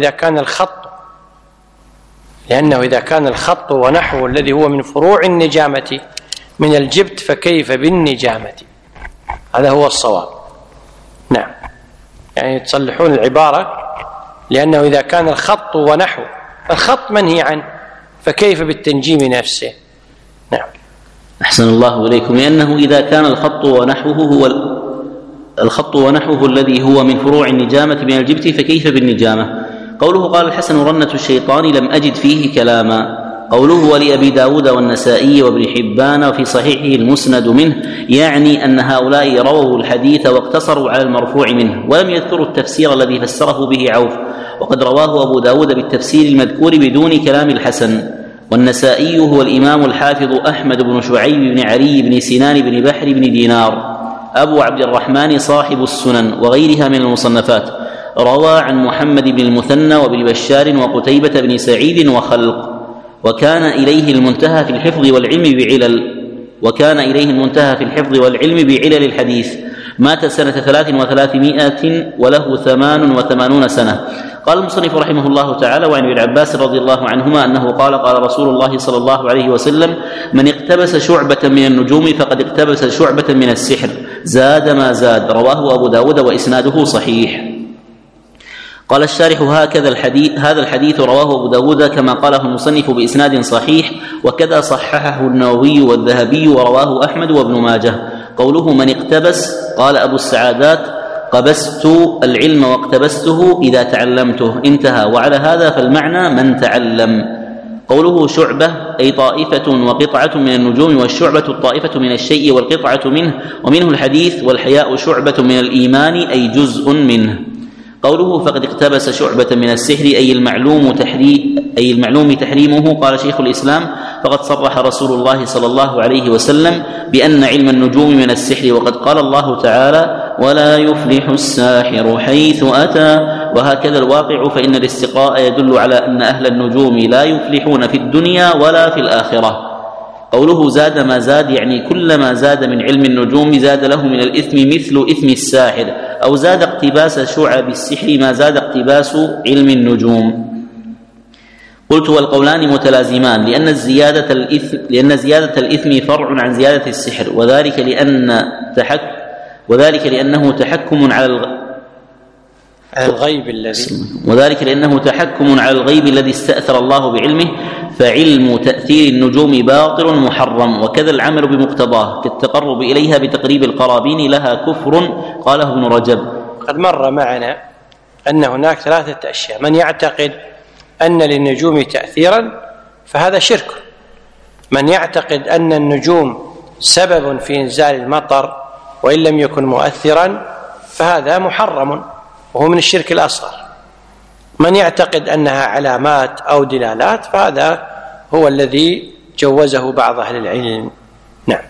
إذا كان الخط ونحوه الذي هو من فروع النجامة من الجبت فكيف بالنجامة. هذا هو الصواب. نعم، يعني تصلحون العبارة، لأنه إذا كان الخط ونحو الخط منهي عنه فكيف بالتنجيم نفسه. نعم. أحسن الله إليكم. لأنه إذا كان الخط ونحوه الذي هو من فروع النجامة من الجبت فكيف بالنجامة. قوله قال الحسن: رنة الشيطان لم أجد فيه كلاما. قوله ولأبي داود والنسائي وابن حبان وفي صحيحه المسند منه، يعني أن هؤلاء رووا الحديث واقتصروا على المرفوع منه ولم يذكروا التفسير الذي فسره به عوف، وقد رواه أبو داود بالتفسير المذكور بدون كلام الحسن. والنسائي هو الإمام الحافظ أحمد بن شعيب بن علي بن سنان بن بحر بن دينار أبو عبد الرحمن صاحب السنن وغيرها من المصنفات، روى عن محمد بن المثنى وابن بشار وقتيبة بن سعيد وخلق. وكان إليه المنتهى في الحفظ والعلم بعلل الحديث. مات سنة 300 وله 88 سنة. قال المصنف رحمه الله تعالى: وعن ابن عباس رضي الله عنهما أنه قال: قال رسول الله صلى الله عليه وسلم: من اقتبس شعبة من النجوم فقد اقتبس شعبة من السحر، زاد ما زاد. رواه أبو داود وإسناده صحيح. قال الشارح: هذا الحديث رواه أبو داود كما قاله المصنف بإسناد صحيح، وكذا صححه النووي والذهبي ورواه أحمد وابن ماجه. قوله من اقتبس، قال أبو السعادات: قبست العلم واقتبسته إذا تعلمته، انتهى. وعلى هذا فالمعنى من تعلم. قوله شعبة أي طائفة وقطعة من النجوم، والشعبة الطائفة من الشيء والقطعة منه، ومنه الحديث: والحياء شعبة من الإيمان أي جزء منه. قوله فقد اقتبس شعبة من السحر أي المعلوم تحريمه. قال شيخ الإسلام: فقد صرح رسول الله صلى الله عليه وسلم بأن علم النجوم من السحر، وقد قال الله تعالى: ولا يفلح الساحر حيث أتى. وهكذا الواقع، فإن الاستقراء يدل على أن أهل النجوم لا يفلحون في الدنيا ولا في الآخرة. قوله زاد ما زاد يعني كلما زاد من علم النجوم زاد له من الإثم مثل إثم الساحر، أو زاد اقتباس شعب السحر ما زاد اقتباس علم النجوم. قلت: والقولان متلازمان، لأن زيادة الإثم فرع عن زيادة السحر، وذلك لأنه تحكم على الغيب الذي استأثر الله بعلمه، فعلم تأثير النجوم باطل محرم، وكذا العمل بمقتضاه كالتقرب إليها بتقريب القرابين لها كفر. قاله ابن رجب. قد مر معنا أن هناك 3 أشياء: من يعتقد أن للنجوم تأثيرا فهذا شرك، من يعتقد أن النجوم سبب في إنزال المطر وإن لم يكن مؤثرا فهذا محرم وهو من الشرك الأصغر، من يعتقد أنها علامات أو دلالات فهذا هو الذي جوزه بعض أهل العلم. نعم.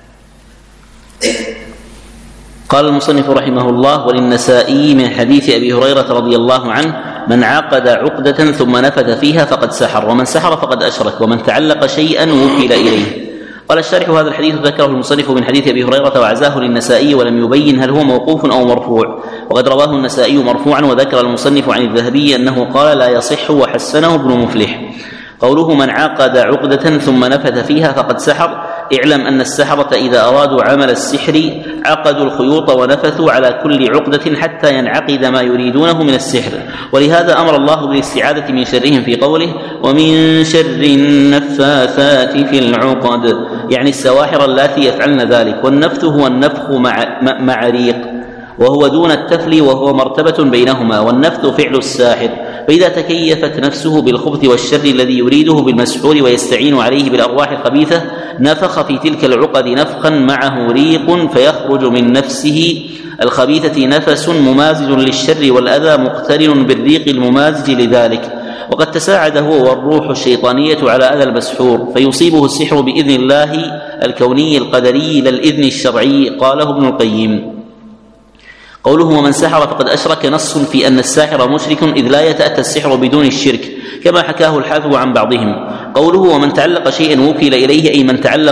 قال المصنف رحمه الله: وللنسائي من حديث أبي هريرة رضي الله عنه: من عقد عقدة ثم نفث فيها فقد سحر، ومن سحر فقد أشرك، ومن تعلق شيئا وكل إليه. قال الشارح: هذا الحديث ذكره المصنف من حديث أبي هريرة وعزاه للنسائي ولم يبين هل هو موقوف أو مرفوع، وقد رواه النسائي مرفوعا، وذكر المصنف عن الذهبي أنه قال: لا يصح، وحسنه ابن مفلح. قوله: من عقد عقدة ثم نفث فيها فقد سحر. اعلم أن السحرة إذا أرادوا عمل السحر عقدوا الخيوط ونفثوا على كل عقدة حتى ينعقد ما يريدونه من السحر، ولهذا أمر الله بالاستعاذة من شرهم في قوله: ومن شر النفاثات في العقد، يعني السواحر اللاتي يفعلن ذلك. والنفث هو النفخ مع ريق، وهو دون التفل، وهو مرتبة بينهما، والنفث فعل الساحر. فإذا تكيفت نفسه بالخبث والشر الذي يريده بالمسحور ويستعين عليه بالأرواح الخبيثة، نفخ في تلك العقد نفخا معه ريق، فيخرج من نفسه الخبيثة نفس ممازج للشر والأذى مقترن بالريق الممازج لذلك، وقد تساعد هو والروح الشيطانية على أذى المسحور، فيصيبه السحر بإذن الله الكوني القدري لا الإذن الشرعي. قاله ابن القيم. قوله: ومن سحر فقد أشرك، نص في أن الساحر مشرك، إذ لا يتأتى السحر بدون الشرك، كما حكاه الحافظ عن بعضهم. قوله: ومن تعلق شيئا وكل إليه، أي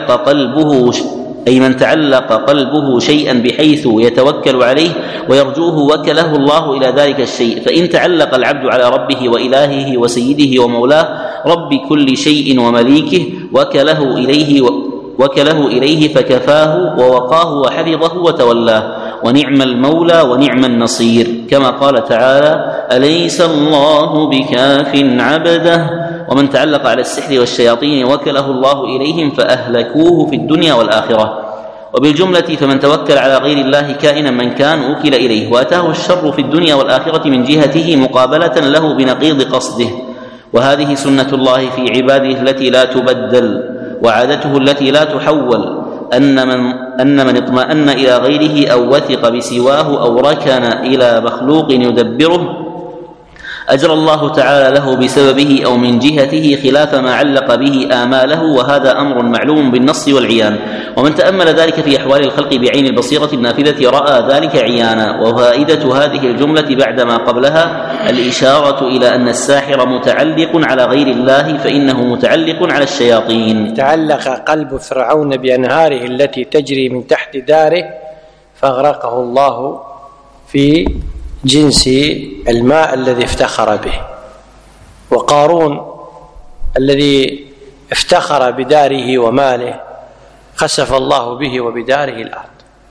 من تعلق قلبه شيئا بحيث يتوكل عليه ويرجوه، وكله الله إلى ذلك الشيء. فإن تعلق العبد على ربه وإلهه وسيده ومولاه رب كل شيء ومليكه، وكله إليه فكفاه ووقاه وحفظه وتولاه، ونعم المولى ونعم النصير، كما قال تعالى: أليس الله بكاف عبده. ومن تعلق على السحر والشياطين وكله الله إليهم فأهلكوه في الدنيا والآخرة. وبالجملة فمن توكل على غير الله كائنا من كان وكل إليه، وأتاه الشر في الدنيا والآخرة من جهته مقابلة له بنقيض قصده. وهذه سنة الله في عباده التي لا تبدل، وعادته التي لا تحول، أن من اطمأن إلى غيره أو وثق بسواه أو ركن إلى مخلوق يدبره أجرى الله تعالى له بسببه أو من جهته خلاف ما علق به آماله، وهذا أمر معلوم بالنص والعيان. ومن تأمل ذلك في أحوال الخلق بعين البصيرة النافذة رأى ذلك عيانا. وفائدة هذه الجملة بعدما قبلها الإشارة إلى أن الساحر متعلق على غير الله، فإنه متعلق على الشياطين. تعلق قلب فرعون بأنهاره التي تجري من تحت داره فأغرقه الله في جنس الماء الذي افتخر به. وقارون الذي افتخر بداره وماله خسف الله به وبداره الأرض.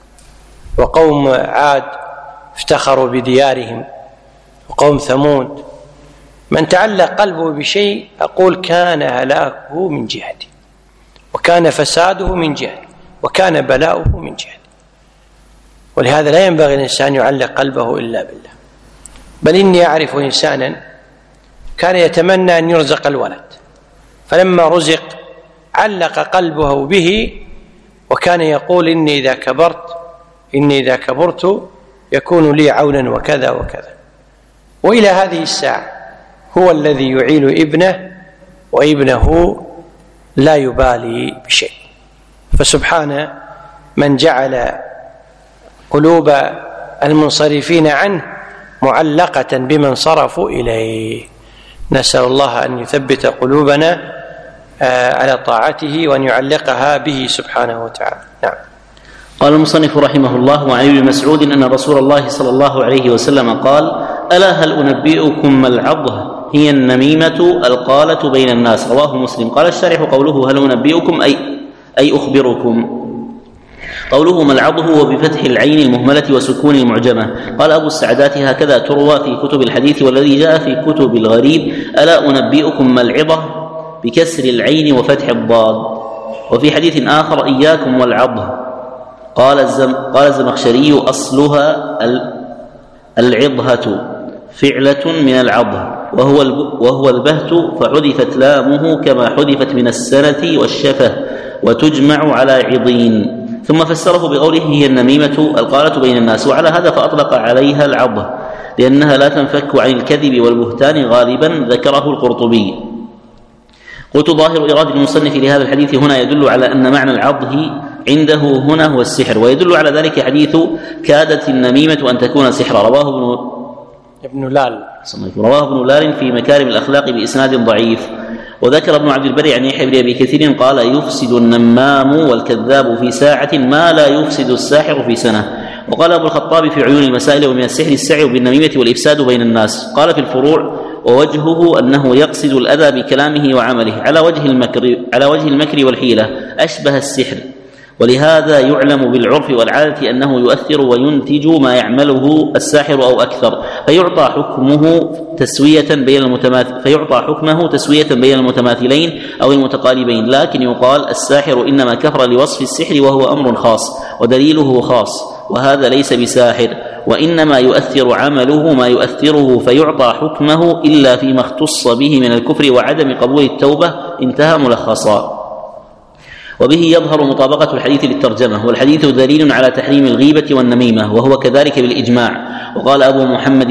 وقوم عاد افتخروا بديارهم، وقوم ثمود. من تعلق قلبه بشيء أقول كان هلاكه من جهته، وكان فساده من جهته، وكان بلاؤه من جهته. ولهذا لا ينبغي الإنسان يعلق قلبه إلا بالله. بل إني أعرف إنسانا كان يتمنى أن يرزق الولد، فلما رزق علق قلبه به، وكان يقول إني إذا كبرت يكون لي عونا وكذا وكذا. وإلى هذه الساعة هو الذي يعيل ابنه، وابنه لا يبالي بشيء. فسبحان من جعل قلوب المنصرفين عنه معلقة بمن صرفوا إليه. نسأل الله أن يثبت قلوبنا على طاعته وأن يعلقها به سبحانه وتعالى. نعم. قال المصنف رحمه الله: وعن ابن مسعود أن رسول الله صلى الله عليه وسلم قال: ألا هل أنبئكم ما العضه؟ هي النميمة القالة بين الناس. رواه مسلم. قال الشارح: قوله هل أنبئكم أي أخبركم. قوله ما العضه هو بفتح العين المهملة وسكون المعجمة. قال أبو السعدات: هكذا تروى في كتب الحديث، والذي جاء في كتب الغريب ألا أنبئكم ما العضة بكسر العين وفتح الضاد. وفي حديث آخر: إياكم والعضه. قال الزمخشري: أصلها العضهة، فعلة من العضه، وهو البهت، فحذفت لامه كما حذفت من السنة والشفة، وتجمع على عضين. ثم فسره بقوله هي النميمة القالة بين الناس، وعلى هذا فأطلق عليها العضة لأنها لا تنفك عن الكذب والبهتان غالبا، ذكره القرطبي. قلت: ظاهر إرادة المصنف لهذا الحديث هنا يدل على أن معنى العضه عنده هنا هو السحر، ويدل على ذلك حديث كادت النميمة أن تكون سحرا. رواه ابن لال في مكارم الأخلاق بإسناد ضعيف. وذكر ابن عبد البر عن يحيى بن أبي كثير قال: يفسد النمام والكذاب في ساعة ما لا يفسد الساحر في سنة. وقال أبو الخطاب في عيون المسائل: ومن السحر السعي بالنميمة والإفساد بين الناس. قال في الفروع: ووجهه أنه يقصد الأذى بكلامه وعمله على وجه المكر والحيلة أشبه السحر، ولهذا يعلم بالعرف والعادة أنه يؤثر وينتج ما يعمله الساحر أو أكثر، فيعطى حكمه تسوية بين المتماثلين أو المتقاربين. لكن يقال: الساحر إنما كفر لوصف السحر وهو أمر خاص ودليله خاص، وهذا ليس بساحر، وإنما يؤثر عمله ما يؤثره فيعطى حكمه إلا فيما اختص به من الكفر وعدم قبول التوبة. انتهى ملخصا. وبه يظهر مطابقة الحديث للترجمة، والحديث دليل على تحريم الغيبة والنميمة، وهو كذلك بالإجماع. وقال أبو محمد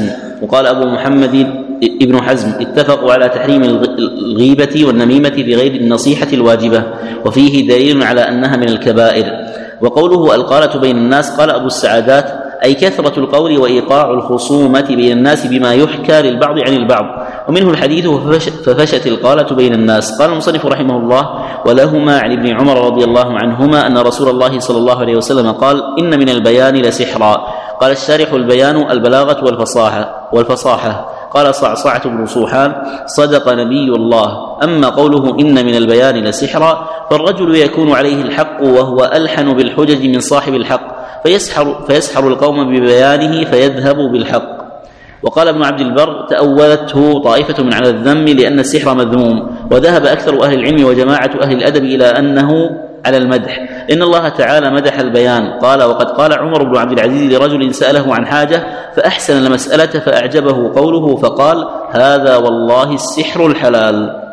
ابن حزم اتفقوا على تحريم الغيبة والنميمة بغير النصيحة الواجبة، وفيه دليل على أنها من الكبائر. وقوله القالة بين الناس، قال أبو السعادات: أي كثرة القول وإيقاع الخصومة بين الناس بما يحكى للبعض عن البعض، ومنه الحديث ففشت القالة بين الناس. قال المصنف رحمه الله: ولهما عن ابن عمر رضي الله عنهما أن رسول الله صلى الله عليه وسلم قال: إن من البيان لسحرا. قال الشارح: البيان البلاغة والفصاحة. قال صعصعة بن صوحان: صدق نبي الله. أما قوله إن من البيان لسحرا، فالرجل يكون عليه الحق وهو ألحن بالحجج من صاحب الحق، فيسحر القوم ببيانه فيذهب بالحق. وقال ابن عبد البر: تأولته طائفة من على الذم لأن السحر مذموم، وذهب أكثر أهل العلم وجماعة أهل الأدب إلى أنه على المدح، إن الله تعالى مدح البيان. قال: وقد قال عمر بن عبد العزيز لرجل سأله عن حاجة فأحسن المسألة فأعجبه قوله فقال: هذا والله السحر الحلال.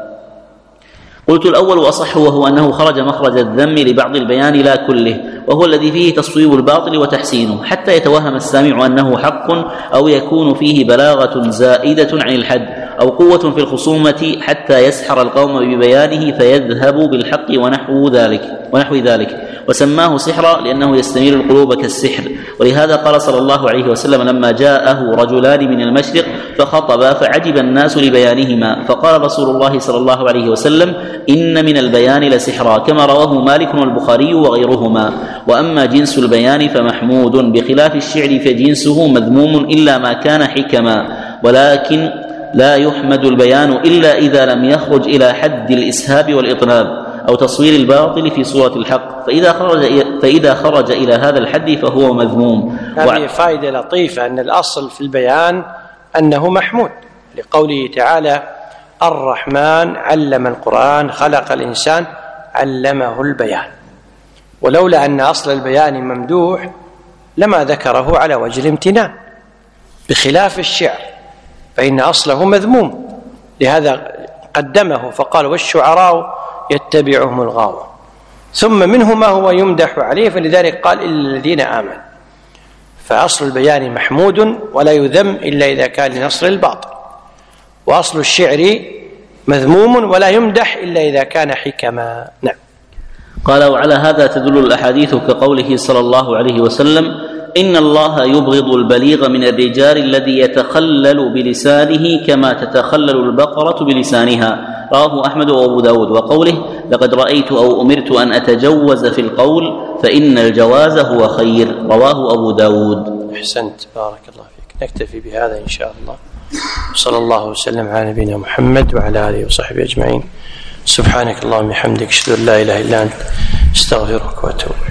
قلت: الأول أصح، وهو أنه خرج مخرج الذم لبعض البيان لا كله، وهو الذي فيه تصويب الباطل وتحسينه، حتى يتوهم السامع أنه حق، أو يكون فيه بلاغة زائدة عن الحد، أو قوة في الخصومة حتى يسحر القوم ببيانه فيذهب بالحق ونحو ذلك. وسماه سحرا لأنه يستميل القلوب كالسحر. ولهذا قال صلى الله عليه وسلم لما جاءه رجلان من المشرق فخطبا فعجب الناس لبيانهما، فقال رسول الله صلى الله عليه وسلم: إن من البيان لسحرا، كما رواه مالك والبخاري وغيرهما. وأما جنس البيان فمحمود، بخلاف الشعر فجنسه مذموم إلا ما كان حكما، ولكن لا يحمد البيان إلا إذا لم يخرج إلى حد الإسهاب والإطناب أو تصوير الباطل في صورة الحق، فإذا خرج إلى هذا الحد فهو مذموم. هذه فائدة لطيفة، أن الأصل في البيان أنه محمود، لقوله تعالى: الرحمن علم القرآن خلق الإنسان علمه البيان. ولولا أن أصل البيان ممدوح لما ذكره على وجه الامتنان، بخلاف الشعر فإن أصله مذموم، لهذا قدمه فقال: والشعراء يتبعهم الغاوون، ثم منه ما هو يمدح عليه، فلذلك قال: إلا الذين آمنوا. فأصل البيان محمود ولا يذم إلا إذا كان لنصر الباطل، وأصل الشعر مذموم ولا يمدح إلا إذا كان حكما. نعم. قال: وعلى هذا تدل الأحاديث كقوله صلى الله عليه وسلم: إن الله يبغض البليغ من الرجال الذي يتخلل بلسانه كما تتخلل البقرة بلسانها. رواه أحمد وأبو داود. وقوله: لقد رأيت أو أمرت أن أتجوز في القول فإن الجواز هو خير. رواه أبو داود. أحسنت، بارك الله فيك. نكتفي بهذا إن شاء الله. صلى الله وسلم على نبينا محمد وعلى آله وصحبه أجمعين. سبحانك اللهم وبحمدك، أشهد أن لا إله إلا أنت، أستغفرك وأتوب.